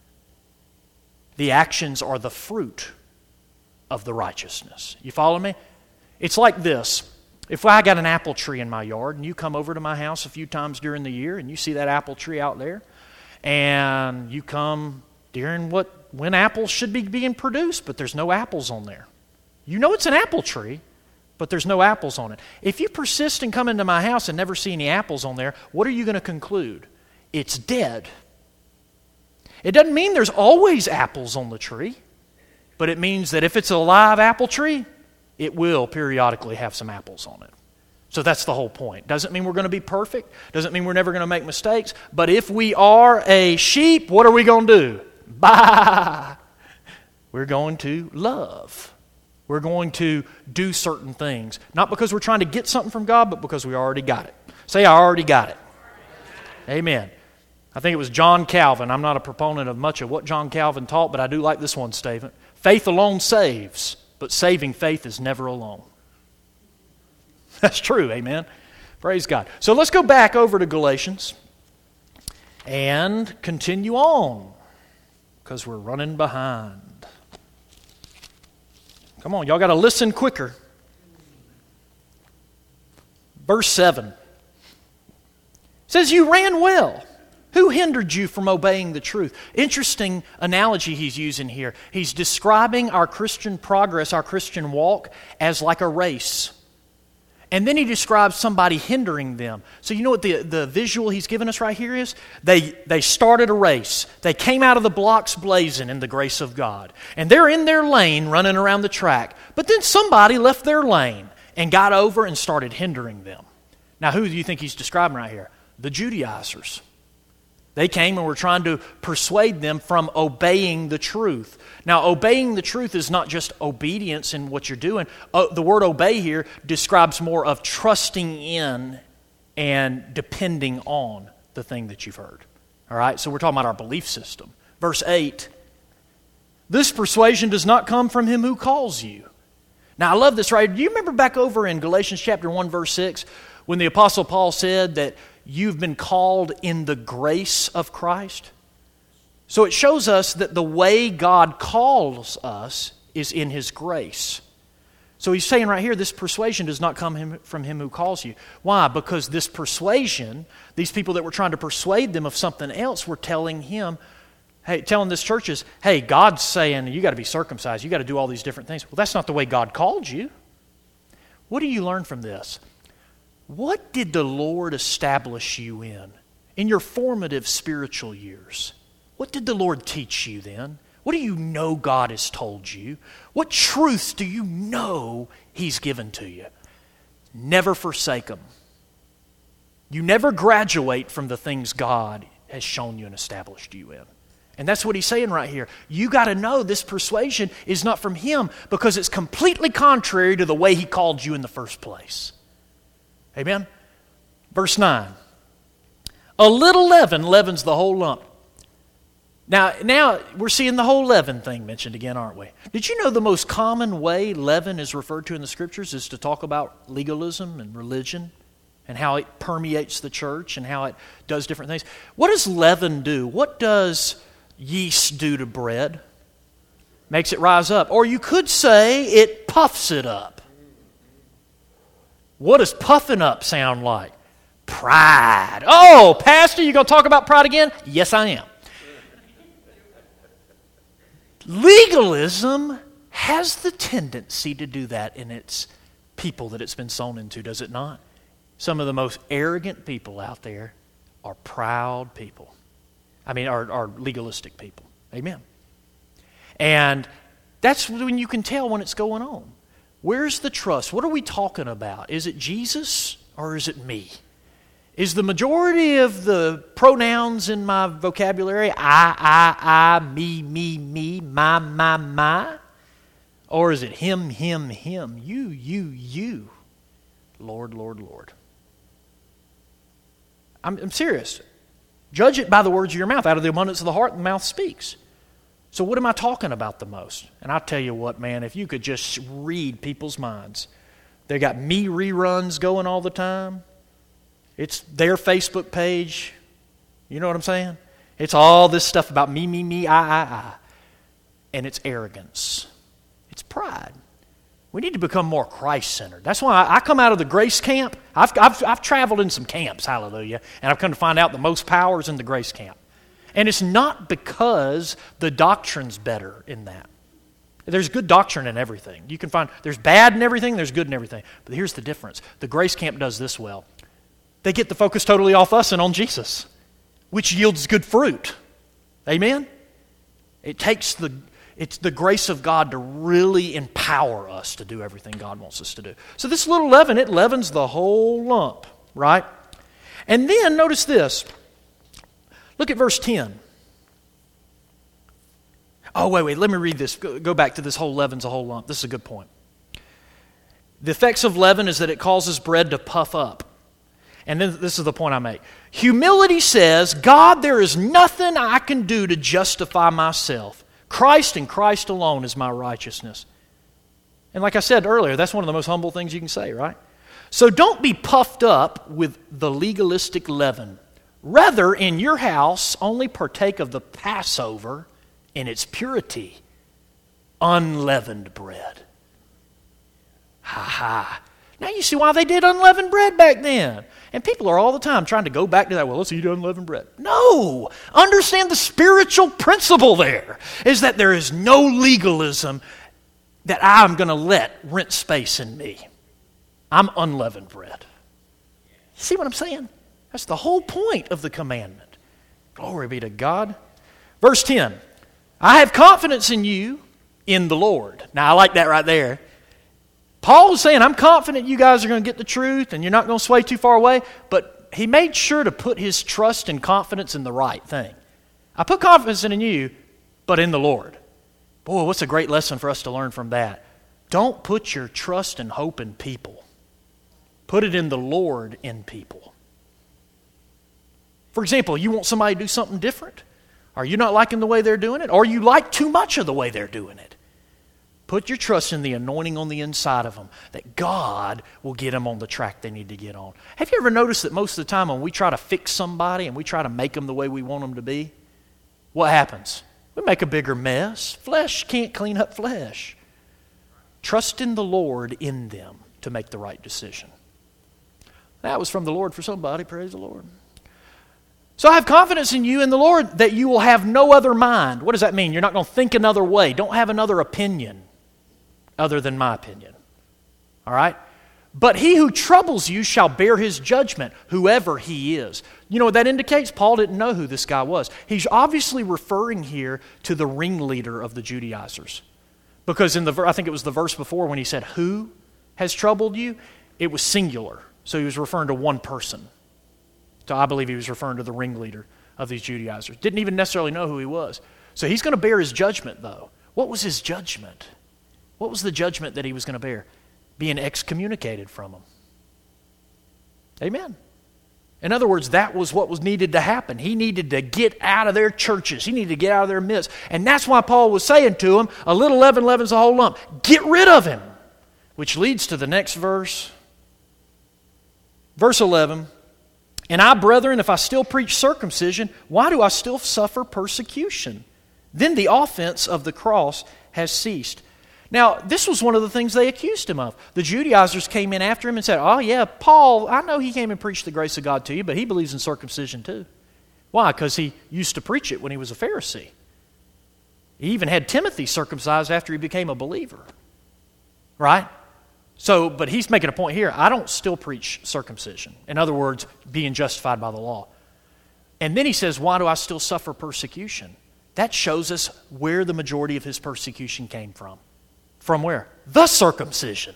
The actions are the fruit of the righteousness. You follow me? It's like this. If I got an apple tree in my yard and you come over to my house a few times during the year and you see that apple tree out there, and you come during what when apples should be being produced, but there's no apples on there. You know it's an apple tree, but there's no apples on it. If you persist and come into my house and never see any apples on there, what are you going to conclude? It's dead. It doesn't mean there's always apples on the tree, but it means that if it's a live apple tree, it will periodically have some apples on it. So that's the whole point. Doesn't mean we're going to be perfect. Doesn't mean we're never going to make mistakes. But if we are a sheep, what are we going to do? Bye. We're going to love. We're going to do certain things. Not because we're trying to get something from God, but because we already got it. Say, I already got it. Amen. I think it was John Calvin. I'm not a proponent of much of what John Calvin taught, but I do like this one statement. Faith alone saves, but saving faith is never alone. That's true, amen. Praise God. So let's go back over to Galatians and continue on because we're running behind. Come on, y'all got to listen quicker. Verse seven. It says, you ran well. Who hindered you from obeying the truth? Interesting analogy he's using here. He's describing our Christian progress, our Christian walk, as like a race. And then he describes somebody hindering them. So you know what the, the visual he's given us right here is? They, they started a race. They came out of the blocks blazing in the grace of God. And they're in their lane running around the track. But then somebody left their lane and got over and started hindering them. Now who do you think he's describing right here? The Judaizers. They came and were trying to persuade them from obeying the truth. Now, obeying the truth is not just obedience in what you're doing. Uh, the word obey here describes more of trusting in and depending on the thing that you've heard. All right, so we're talking about our belief system. Verse eight, this persuasion does not come from him who calls you. Now, I love this, right? Do you remember back over in Galatians chapter one, verse six, when the Apostle Paul said that you've been called in the grace of Christ? So it shows us that the way God calls us is in His grace. So he's saying right here, this persuasion does not come him, from him who calls you. Why? Because this persuasion, these people that were trying to persuade them of something else were telling him, hey, telling this church is, hey, God's saying you got to be circumcised, you got to do all these different things. Well, that's not the way God called you. What do you learn from this? What did the Lord establish you in, in your formative spiritual years? What did the Lord teach you then? What do you know God has told you? What truths do you know He's given to you? Never forsake them. You never graduate from the things God has shown you and established you in. And that's what he's saying right here. You got to know this persuasion is not from Him because it's completely contrary to the way He called you in the first place. Amen? Verse nine. A little leaven leavens the whole lump. Now, now we're seeing the whole leaven thing mentioned again, aren't we? Did you know the most common way leaven is referred to in the Scriptures is to talk about legalism and religion and how it permeates the church and how it does different things? What does leaven do? What does yeast do to bread? Makes it rise up. Or you could say it puffs it up. What does puffing up sound like? Pride. Oh, Pastor, you going to talk about pride again? Yes, I am. Legalism has the tendency to do that in its people that it's been sown into, does it not? Some of the most arrogant people out there are proud people. I mean, are, are legalistic people. Amen. And that's when you can tell when it's going on. Where's the trust? What are we talking about? Is it Jesus or is it me? Is the majority of the pronouns in my vocabulary I, I, I, me, me, me, my, my, my? Or is it him, him, him, you, you, you? Lord, Lord, Lord. I'm, I'm serious. Judge it by the words of your mouth. Out of the abundance of the heart, the mouth speaks. So what am I talking about the most? And I'll tell you what, man, if you could just read people's minds. They got me reruns going all the time. It's their Facebook page. You know what I'm saying? It's all this stuff about me, me, me, I, I, I. And it's arrogance. It's pride. We need to become more Christ-centered. That's why I, I come out of the grace camp. I've, I've, I've traveled in some camps, hallelujah, and I've come to find out the most power is in the grace camp. And it's not because the doctrine's better in that. There's good doctrine in everything. You can find, there's bad in everything, there's good in everything. But here's the difference. The grace camp does this well. They get the focus totally off us and on Jesus, which yields good fruit. Amen? It takes the, it's the grace of God to really empower us to do everything God wants us to do. So this little leaven, it leavens the whole lump, right? And then notice this. Look at verse ten. Oh, wait, wait, let me read this. Go, go back to this whole leaven's a whole lump. This is a good point. The effects of leaven is that it causes bread to puff up. And then this is the point I make. Humility says, God, there is nothing I can do to justify myself. Christ and Christ alone is my righteousness. And like I said earlier, that's one of the most humble things you can say, right? So don't be puffed up with the legalistic leaven. Rather, in your house, only partake of the Passover in its purity, unleavened bread. Ha ha. Now you see why they did unleavened bread back then. And people are all the time trying to go back to that, well, let's eat unleavened bread. No! Understand the spiritual principle there is that there is no legalism that I'm going to let rent space in me. I'm unleavened bread. See what I'm saying? That's the whole point of the commandment. Glory be to God. Verse ten, I have confidence in you in the Lord. Now, I like that right there. Paul was saying, I'm confident you guys are going to get the truth and you're not going to sway too far away, but he made sure to put his trust and confidence in the right thing. I put confidence in you, but in the Lord. Boy, what's a great lesson for us to learn from that. Don't put your trust and hope in people. Put it in the Lord in people. For example, you want somebody to do something different? Are you not liking the way they're doing it? Or you like too much of the way they're doing it? Put your trust in the anointing on the inside of them, that God will get them on the track they need to get on. Have you ever noticed that most of the time when we try to fix somebody and we try to make them the way we want them to be, what happens? We make a bigger mess. Flesh can't clean up flesh. Trust in the Lord in them to make the right decision. That was from the Lord for somebody. Praise the Lord. So I have confidence in you in the Lord that you will have no other mind. What does that mean? You're not going to think another way. Don't have another opinion other than my opinion. All right? But he who troubles you shall bear his judgment, whoever he is. You know what that indicates? Paul didn't know who this guy was. He's obviously referring here to the ringleader of the Judaizers. Because in the I think it was the verse before when he said, who has troubled you? It was singular. So he was referring to one person. So I believe he was referring to the ringleader of these Judaizers. Didn't even necessarily know who he was. So he's going to bear his judgment, though. What was his judgment? What was the judgment that he was going to bear? Being excommunicated from them. Amen. In other words, that was what was needed to happen. He needed to get out of their churches. He needed to get out of their midst. And that's why Paul was saying to him, a little leaven leavens a whole lump. Get rid of him. Which leads to the next verse. Verse eleven. And I, brethren, if I still preach circumcision, why do I still suffer persecution? Then the offense of the cross has ceased. Now, this was one of the things they accused him of. The Judaizers came in after him and said, oh yeah, Paul, I know he came and preached the grace of God to you, but he believes in circumcision too. Why? Because he used to preach it when he was a Pharisee. He even had Timothy circumcised after he became a believer. Right? So, but he's making a point here. I don't still preach circumcision. In other words, being justified by the law. And then he says, why do I still suffer persecution? That shows us where the majority of his persecution came from. From where? The circumcision.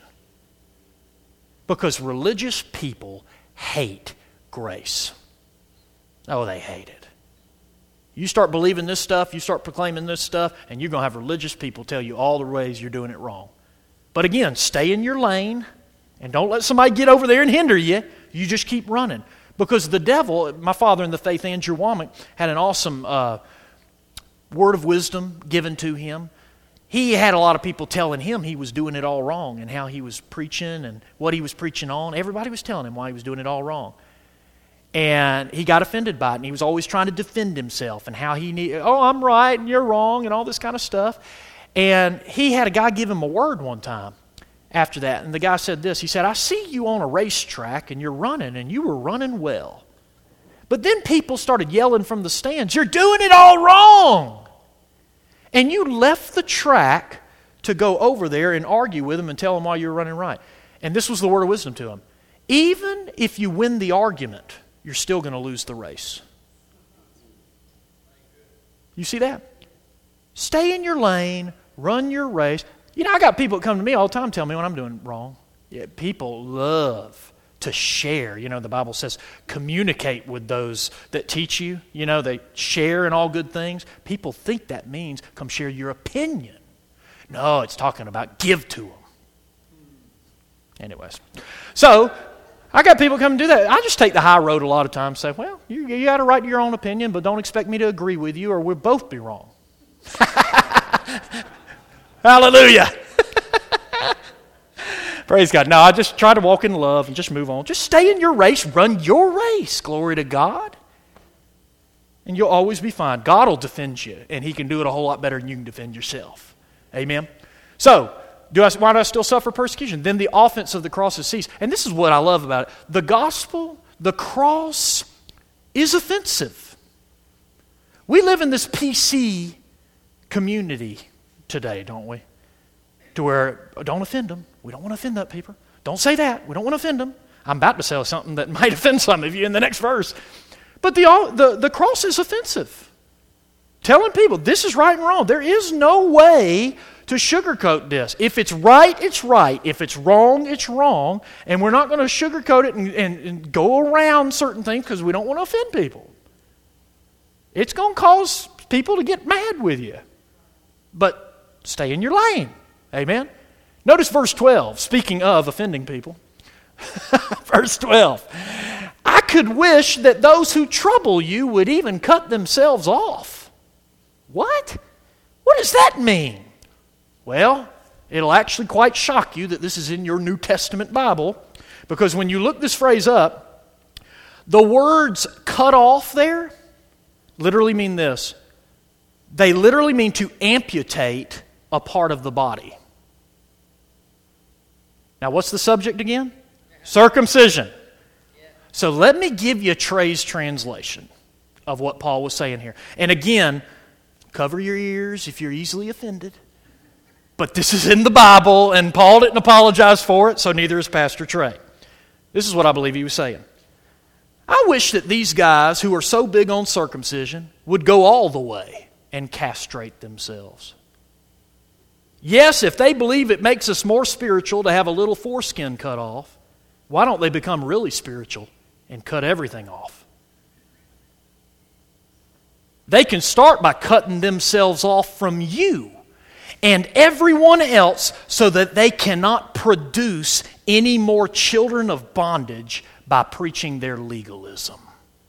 Because religious people hate grace. Oh, they hate it. You start believing this stuff, you start proclaiming this stuff, and you're going to have religious people tell you all the ways you're doing it wrong. But again, stay in your lane and don't let somebody get over there and hinder you. You just keep running. Because the devil, my father in the faith, Andrew Womack, had an awesome uh, word of wisdom given to him. He had a lot of people telling him he was doing it all wrong and how he was preaching and what he was preaching on. Everybody was telling him why he was doing it all wrong. And he got offended by it, and he was always trying to defend himself and how he needed, oh, I'm right and you're wrong and all this kind of stuff. And he had a guy give him a word one time after that. And the guy said this. He said, I see you on a racetrack and you're running and you were running well. But then people started yelling from the stands, you're doing it all wrong. And you left the track to go over there and argue with them and tell them why you were running right. And this was the word of wisdom to him. Even if you win the argument, you're still going to lose the race. You see that? Stay in your lane. Run your race. You know, I got people that come to me all the time tell me when I'm doing wrong. Yeah, people love to share. You know, the Bible says communicate with those that teach you. You know, they share in all good things. People think that means come share your opinion. No, it's talking about give to them. Anyways, so I got people come and do that. I just take the high road a lot of times and say, well, you, you got a right to your own opinion, but don't expect me to agree with you or we'll both be wrong. Hallelujah. Praise God. No, I just try to walk in love and just move on. Just stay in your race. Run your race. Glory to God. And you'll always be fine. God will defend you, and He can do it a whole lot better than you can defend yourself. Amen? So, do I, why do I still suffer persecution? Then the offense of the cross has ceased. And this is what I love about it. The gospel, the cross, is offensive. We live in this P C community today, don't we? To where, don't offend them. We don't want to offend that people. Don't say that. We don't want to offend them. I'm about to say something that might offend some of you in the next verse. But the, the, the cross is offensive. Telling people this is right and wrong. There is no way to sugarcoat this. If it's right, it's right. If it's wrong, it's wrong. And we're not going to sugarcoat it and, and, and go around certain things because we don't want to offend people. It's going to cause people to get mad with you. But stay in your lane. Amen? Notice verse twelve, speaking of offending people. Verse twelve. I could wish that those who trouble you would even cut themselves off. What? What does that mean? Well, it'll actually quite shock you that this is in your New Testament Bible, because when you look this phrase up, the words cut off there literally mean this. They literally mean to amputate a part of the body. Now, what's the subject again? Circumcision. So let me give you Trey's translation of what Paul was saying here. And again, cover your ears if you're easily offended. But this is in the Bible, and Paul didn't apologize for it, so neither is Pastor Trey. This is what I believe he was saying. I wish that these guys who are so big on circumcision would go all the way and castrate themselves. Yes, if they believe it makes us more spiritual to have a little foreskin cut off, why don't they become really spiritual and cut everything off? They can start by cutting themselves off from you and everyone else so that they cannot produce any more children of bondage by preaching their legalism.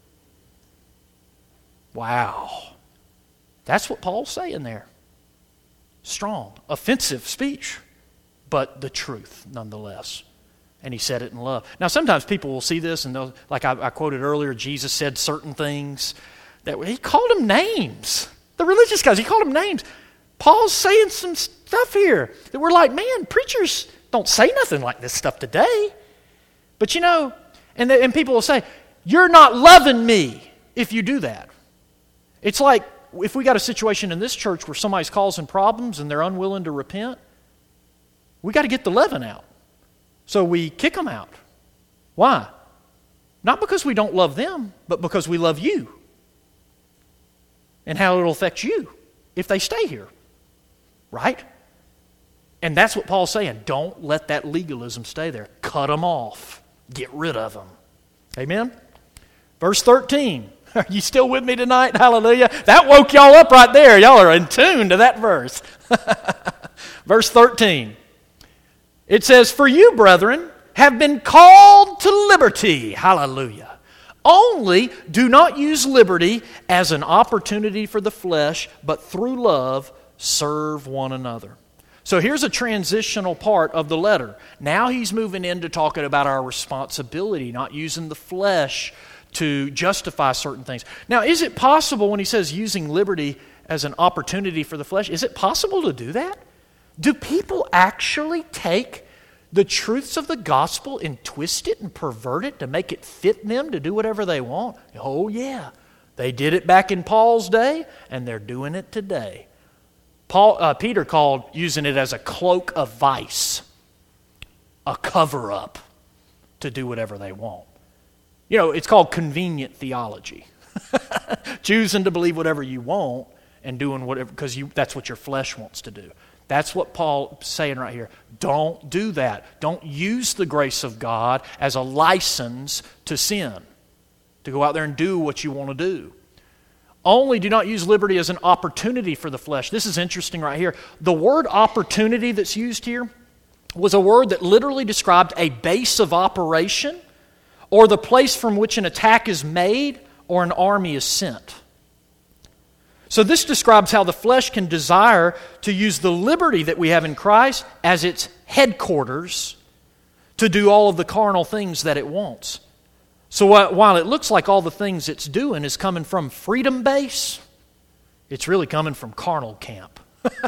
Wow. That's what Paul's saying there. Strong, offensive speech, but the truth nonetheless. And he said it in love. Now, sometimes people will see this, and they'll, like I, I quoted earlier, Jesus said certain things that he called them names. The religious guys, he called them names. Paul's saying some stuff here that we're like, man, preachers don't say nothing like this stuff today. But you know, and, they, and people will say, you're not loving me if you do that. It's like if we got a situation in this church where somebody's causing problems and they're unwilling to repent, we got to get the leaven out. So we kick them out. Why? Not because we don't love them, but because we love you and how it'll affect you if they stay here. Right? And that's what Paul's saying. Don't let that legalism stay there. Cut them off. Get rid of them. Amen? Verse thirteen. Are you still with me tonight? Hallelujah. That woke y'all up right there. Y'all are in tune to that verse. Verse thirteen. It says, for you, brethren, have been called to liberty. Hallelujah. Only do not use liberty as an opportunity for the flesh, but through love serve one another. So here's a transitional part of the letter. Now he's moving into talking about our responsibility, not using the flesh to justify certain things. Now, is it possible when he says using liberty as an opportunity for the flesh, is it possible to do that? Do people actually take the truths of the gospel and twist it and pervert it to make it fit them to do whatever they want? Oh, yeah. They did it back in Paul's day, and they're doing it today. Paul, uh, Peter called using it as a cloak of vice, a cover-up to do whatever they want. You know, it's called convenient theology. Choosing to believe whatever you want and doing whatever, because you that's what your flesh wants to do. That's what Paul's saying right here. Don't do that. Don't use the grace of God as a license to sin, to go out there and do what you want to do. Only do not use liberty as an opportunity for the flesh. This is interesting right here. The word opportunity that's used here, was a word that literally described a base of operation or the place from which an attack is made or an army is sent. So this describes how the flesh can desire to use the liberty that we have in Christ as its headquarters to do all of the carnal things that it wants. So while it looks like all the things it's doing is coming from freedom base, it's really coming from carnal camp.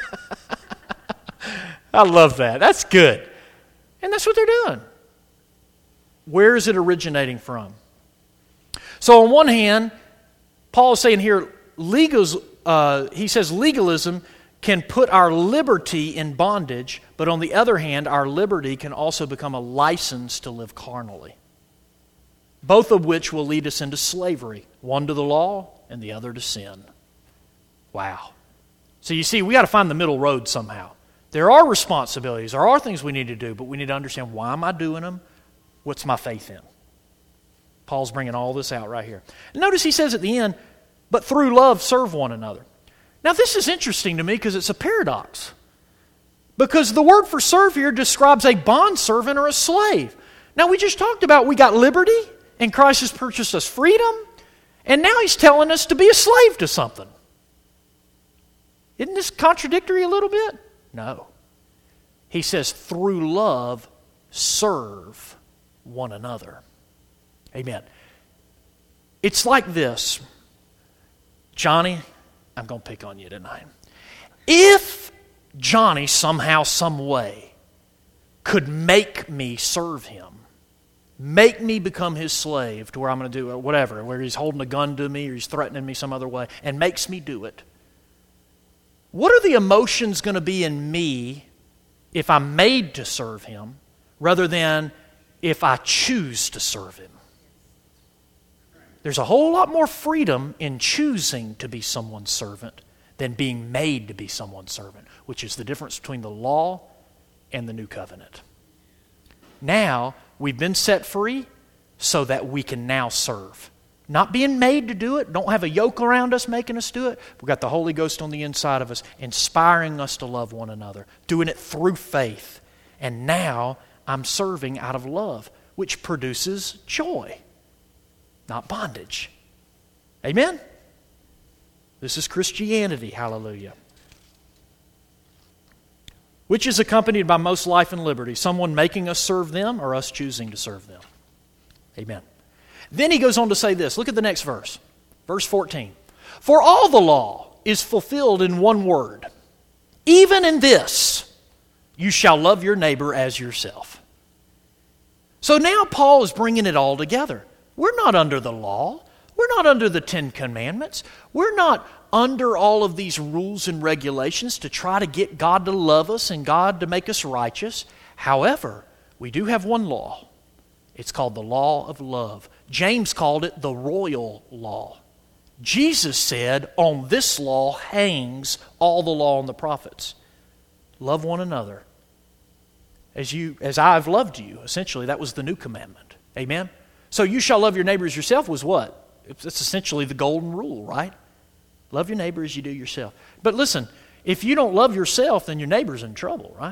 I love that. That's good. And that's what they're doing. Where is it originating from? So on one hand, Paul is saying here, legals, uh, he says legalism can put our liberty in bondage, but on the other hand, our liberty can also become a license to live carnally. Both of which will lead us into slavery, one to the law and the other to sin. Wow. So you see, we got to find the middle road somehow. There are responsibilities, there are things we need to do, but we need to understand, why am I doing them? What's my faith in? Paul's bringing all this out right here. Notice he says at the end, but through love serve one another. Now this is interesting to me because it's a paradox. Because the word for serve here describes a bondservant or a slave. Now we just talked about we got liberty and Christ has purchased us freedom, and now he's telling us to be a slave to something. Isn't this contradictory a little bit? No. He says, through love, serve one another. Amen. It's like this. Johnny, I'm going to pick on you tonight. If Johnny somehow, some way, could make me serve him, make me become his slave to where I'm going to do whatever, where he's holding a gun to me or he's threatening me some other way, and makes me do it, what are the emotions going to be in me if I'm made to serve him rather than if I choose to serve him? There's a whole lot more freedom in choosing to be someone's servant than being made to be someone's servant, which is the difference between the law and the new covenant. Now, we've been set free so that we can now serve. Not being made to do it, don't have a yoke around us making us do it. We've got the Holy Ghost on the inside of us, inspiring us to love one another, doing it through faith. And now I'm serving out of love, which produces joy, not bondage. Amen? This is Christianity, hallelujah. Which is accompanied by most life and liberty, someone making us serve them or us choosing to serve them. Amen. Then he goes on to say this. Look at the next verse. Verse fourteen. For all the law is fulfilled in one word. Even in this, you shall love your neighbor as yourself. So now Paul is bringing it all together. We're not under the law. We're not under the Ten Commandments. We're not under all of these rules and regulations to try to get God to love us and God to make us righteous. However, we do have one law. It's called the law of love. James called it the royal law. Jesus said, on this law hangs all the law and the prophets. Love one another as you, as I've loved you. Essentially, that was the new commandment. Amen? So you shall love your neighbor as yourself was what? It's essentially the golden rule, right? Love your neighbor as you do yourself. But listen, if you don't love yourself, then your neighbor's in trouble, right?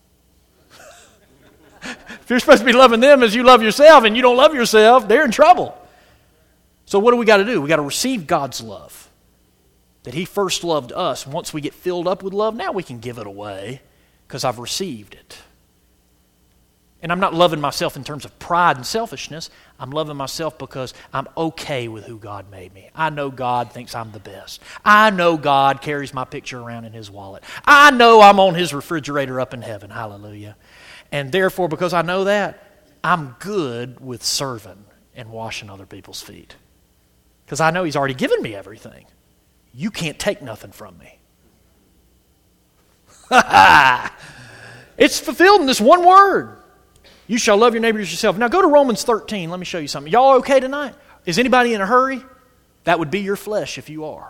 If you're supposed to be loving them as you love yourself and you don't love yourself, they're in trouble. So what do we got to do? We got to receive God's love. That He first loved us. Once we get filled up with love, now we can give it away because I've received it. And I'm not loving myself in terms of pride and selfishness. I'm loving myself because I'm okay with who God made me. I know God thinks I'm the best. I know God carries my picture around in His wallet. I know I'm on His refrigerator up in heaven. Hallelujah. And therefore, because I know that, I'm good with serving and washing other people's feet. Because I know He's already given me everything. You can't take nothing from me. It's fulfilled in this one word. You shall love your neighbor as yourself. Now go to Romans thirteen. Let me show you something. Y'all okay tonight? Is anybody in a hurry? That would be your flesh if you are.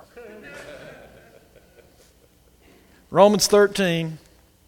Romans thirteen.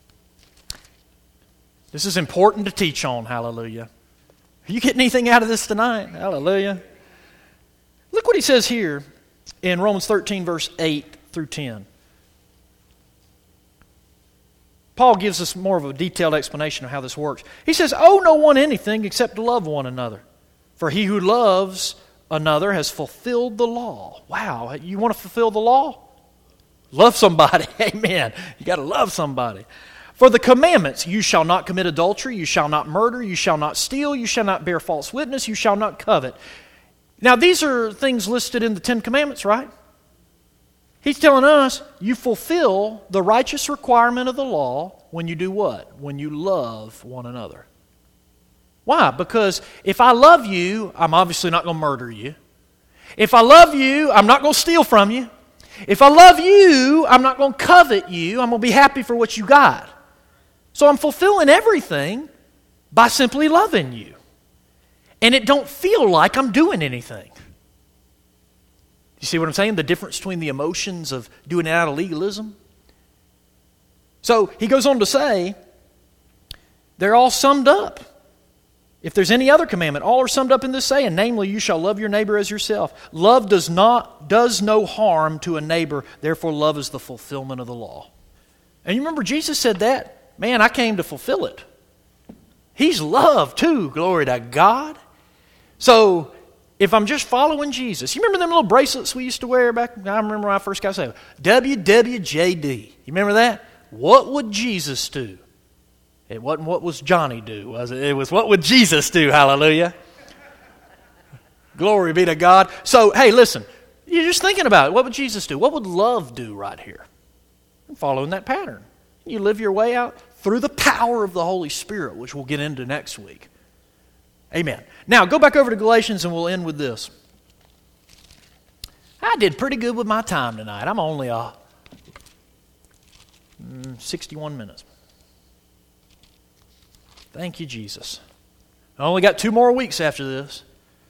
This is important to teach on, hallelujah. Are you getting anything out of this tonight? Hallelujah. Look what he says here in Romans thirteen, verse eight through ten. Paul gives us more of a detailed explanation of how this works. He says, owe no one anything except to love one another. For he who loves another has fulfilled the law. Wow, you want to fulfill the law? Love somebody. Amen. You got to love somebody. For the commandments, you shall not commit adultery, you shall not murder, you shall not steal, you shall not bear false witness, you shall not covet. Now, these are things listed in the Ten Commandments, right? He's telling us you fulfill the righteous requirement of the law when you do what? When you love one another. Why? Because if I love you, I'm obviously not going to murder you. If I love you, I'm not going to steal from you. If I love you, I'm not going to covet you. I'm going to be happy for what you got. So I'm fulfilling everything by simply loving you. And it don't feel like I'm doing anything. You see what I'm saying? The difference between the emotions of doing it out of legalism. So he goes on to say, they're all summed up. If there's any other commandment, all are summed up in this saying, namely, you shall love your neighbor as yourself. Love does not does no harm to a neighbor, therefore love is the fulfillment of the law. And you remember Jesus said that? Man, I came to fulfill it. He's love too, glory to God. So, if I'm just following Jesus, you remember them little bracelets we used to wear back? I remember when I first got saved. W W J D. You remember that? What would Jesus do? It wasn't what was Johnny do, was it? It was what would Jesus do, hallelujah. Glory be to God. So, hey, listen, you're just thinking about it. What would Jesus do? What would love do right here? I'm following that pattern. You live your way out through the power of the Holy Spirit, which we'll get into next week. Amen. Now, go back over to Galatians and we'll end with this. I did pretty good with my time tonight. I'm only uh, sixty-one minutes. Thank you, Jesus. I only got two more weeks after this.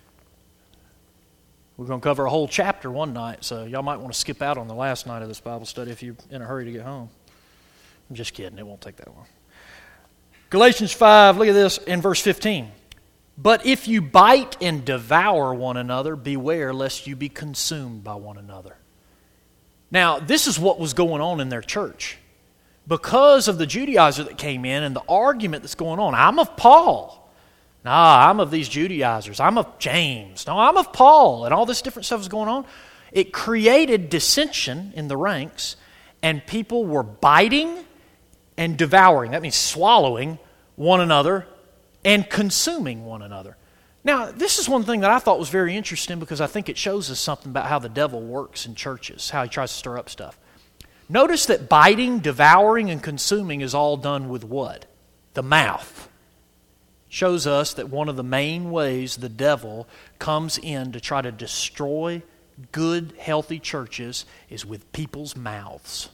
We're going to cover a whole chapter one night, so y'all might want to skip out on the last night of this Bible study if you're in a hurry to get home. I'm just kidding. It won't take that long. Galatians five, look at this in verse fifteen. But if you bite and devour one another, beware lest you be consumed by one another. Now, this is what was going on in their church. Because of the Judaizer that came in and the argument that's going on. I'm of Paul. Nah, I'm of these Judaizers. I'm of James. No, I'm of Paul. And all this different stuff is going on. It created dissension in the ranks, and people were biting and devouring. That means swallowing one another and consuming one another. Now, this is one thing that I thought was very interesting because I think it shows us something about how the devil works in churches, how he tries to stir up stuff. Notice that biting, devouring, and consuming is all done with what? The mouth. Shows us that one of the main ways the devil comes in to try to destroy good, healthy churches is with people's mouths.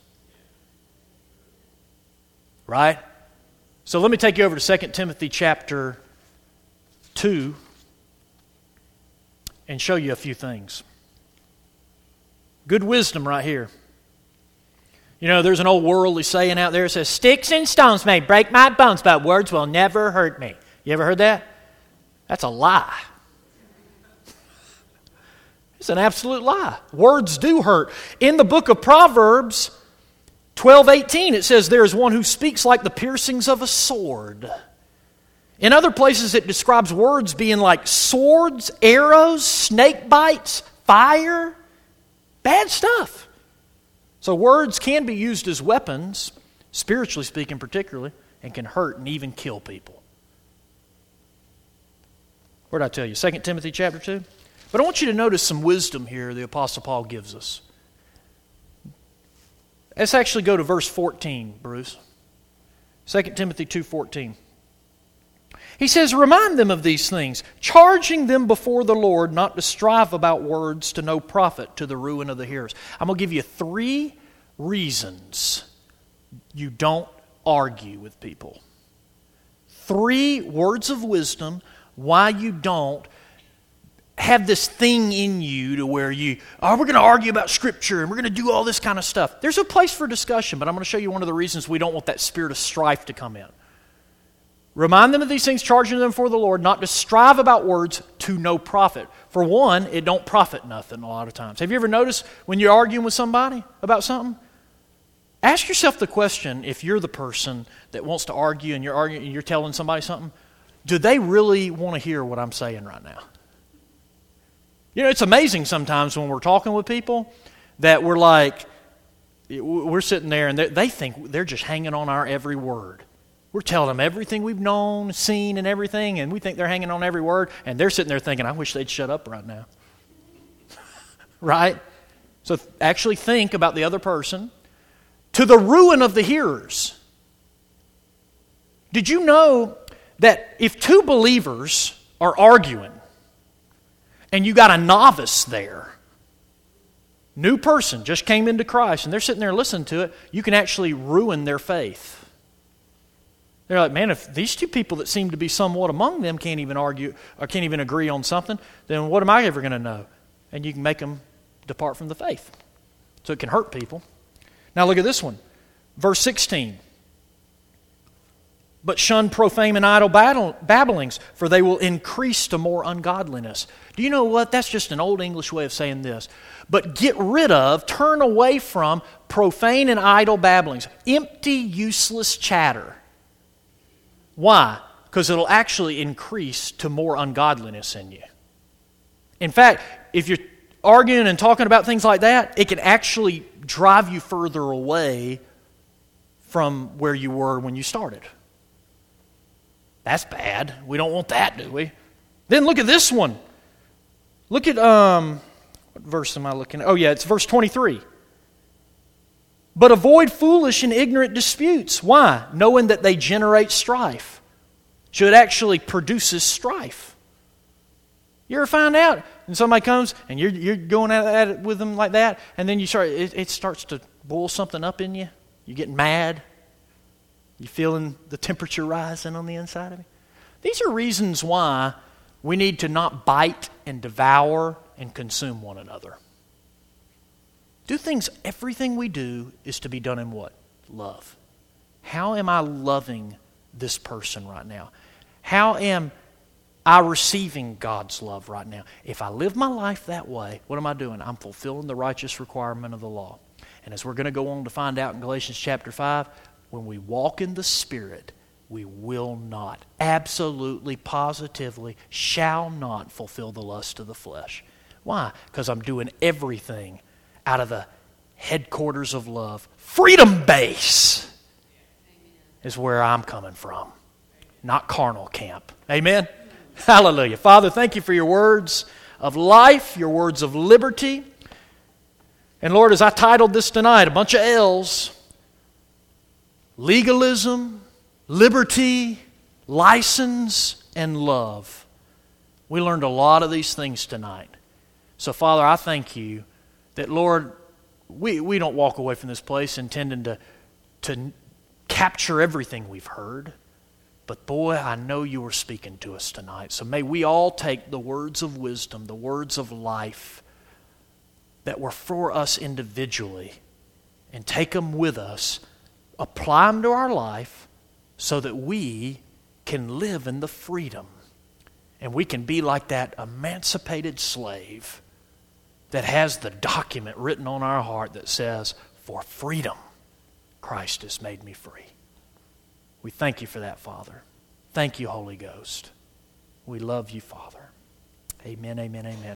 Right? So let me take you over to Second Timothy chapter two and show you a few things. Good wisdom right here. You know, there's an old worldly saying out there that says, sticks and stones may break my bones, but words will never hurt me. You ever heard that? That's a lie. It's an absolute lie. Words do hurt. In the book of Proverbs twelve eighteen, it says, there is one who speaks like the piercings of a sword. In other places, it describes words being like swords, arrows, snake bites, fire. Bad stuff. So words can be used as weapons, spiritually speaking particularly, and can hurt and even kill people. Where did I tell you? Second Timothy chapter two? But I want you to notice some wisdom here the Apostle Paul gives us. Let's actually go to verse fourteen, Bruce. Second Timothy two fourteen. He says, remind them of these things, charging them before the Lord not to strive about words to no profit to the ruin of the hearers. I'm going to give you three reasons you don't argue with people. Three words of wisdom why you don't have this thing in you to where you, oh, we're going to argue about Scripture and we're going to do all this kind of stuff. There's a place for discussion, but I'm going to show you one of the reasons we don't want that spirit of strife to come in. Remind them of these things, charging them for the Lord, not to strive about words to no profit. For one, it don't profit nothing a lot of times. Have you ever noticed when you're arguing with somebody about something? Ask yourself the question, if you're the person that wants to argue and you're arguing and you're telling somebody something, do they really want to hear what I'm saying right now? You know, it's amazing sometimes when we're talking with people that we're like, we're sitting there and they think they're just hanging on our every word. We're telling them everything we've known, seen, and everything, and we think they're hanging on every word, and they're sitting there thinking, I wish they'd shut up right now. Right? So actually think about the other person to the ruin of the hearers. Did you know that if two believers are arguing and you got a novice there, new person just came into Christ and they're sitting there listening to it, you can actually ruin their faith. They're like, man, if these two people that seem to be somewhat among them can't even argue or can't even agree on something, then what am I ever going to know? And you can make them depart from the faith. So it can hurt people. Now look at this one. Verse sixteen. But shun profane and idle battle, babblings, for they will increase to more ungodliness. Do you know what? That's just an old English way of saying this. But get rid of, turn away from profane and idle babblings. Empty, useless chatter. Why? Because it'll actually increase to more ungodliness in you. In fact, if you're arguing and talking about things like that, it can actually drive you further away from where you were when you started. That's bad. We don't want that, do we? Then look at this one. Look at, um, what verse am I looking at? Oh yeah, it's verse twenty-three. But avoid foolish and ignorant disputes. Why? Knowing that they generate strife. So it actually produces strife. You ever find out? And somebody comes and you're you're going at it with them like that, and then you start it, it starts to boil something up in you. You're getting mad. You feeling the temperature rising on the inside of you? These are reasons why we need to not bite and devour and consume one another. Do things, everything we do is to be done in what? Love. How am I loving this person right now? How am I receiving God's love right now? If I live my life that way, what am I doing? I'm fulfilling the righteous requirement of the law. And as we're going to go on to find out in Galatians chapter five, when we walk in the Spirit, we will not, absolutely, positively, shall not fulfill the lust of the flesh. Why? Because I'm doing everything out of the headquarters of love. Freedom base is where I'm coming from, not carnal camp. Amen? Hallelujah. Father, thank you for your words of life, your words of liberty. And Lord, as I titled this tonight, a bunch of L's, legalism, liberty, license, and love. We learned a lot of these things tonight. So Father, I thank you that, Lord, we, we don't walk away from this place intending to, to capture everything we've heard. But boy, I know you were speaking to us tonight. So may we all take the words of wisdom, the words of life that were for us individually, and take them with us, apply them to our life so that we can live in the freedom. And we can be like that emancipated slave that has the document written on our heart that says, for freedom, Christ has made me free. We thank you for that, Father. Thank you, Holy Ghost. We love you, Father. Amen, amen, amen.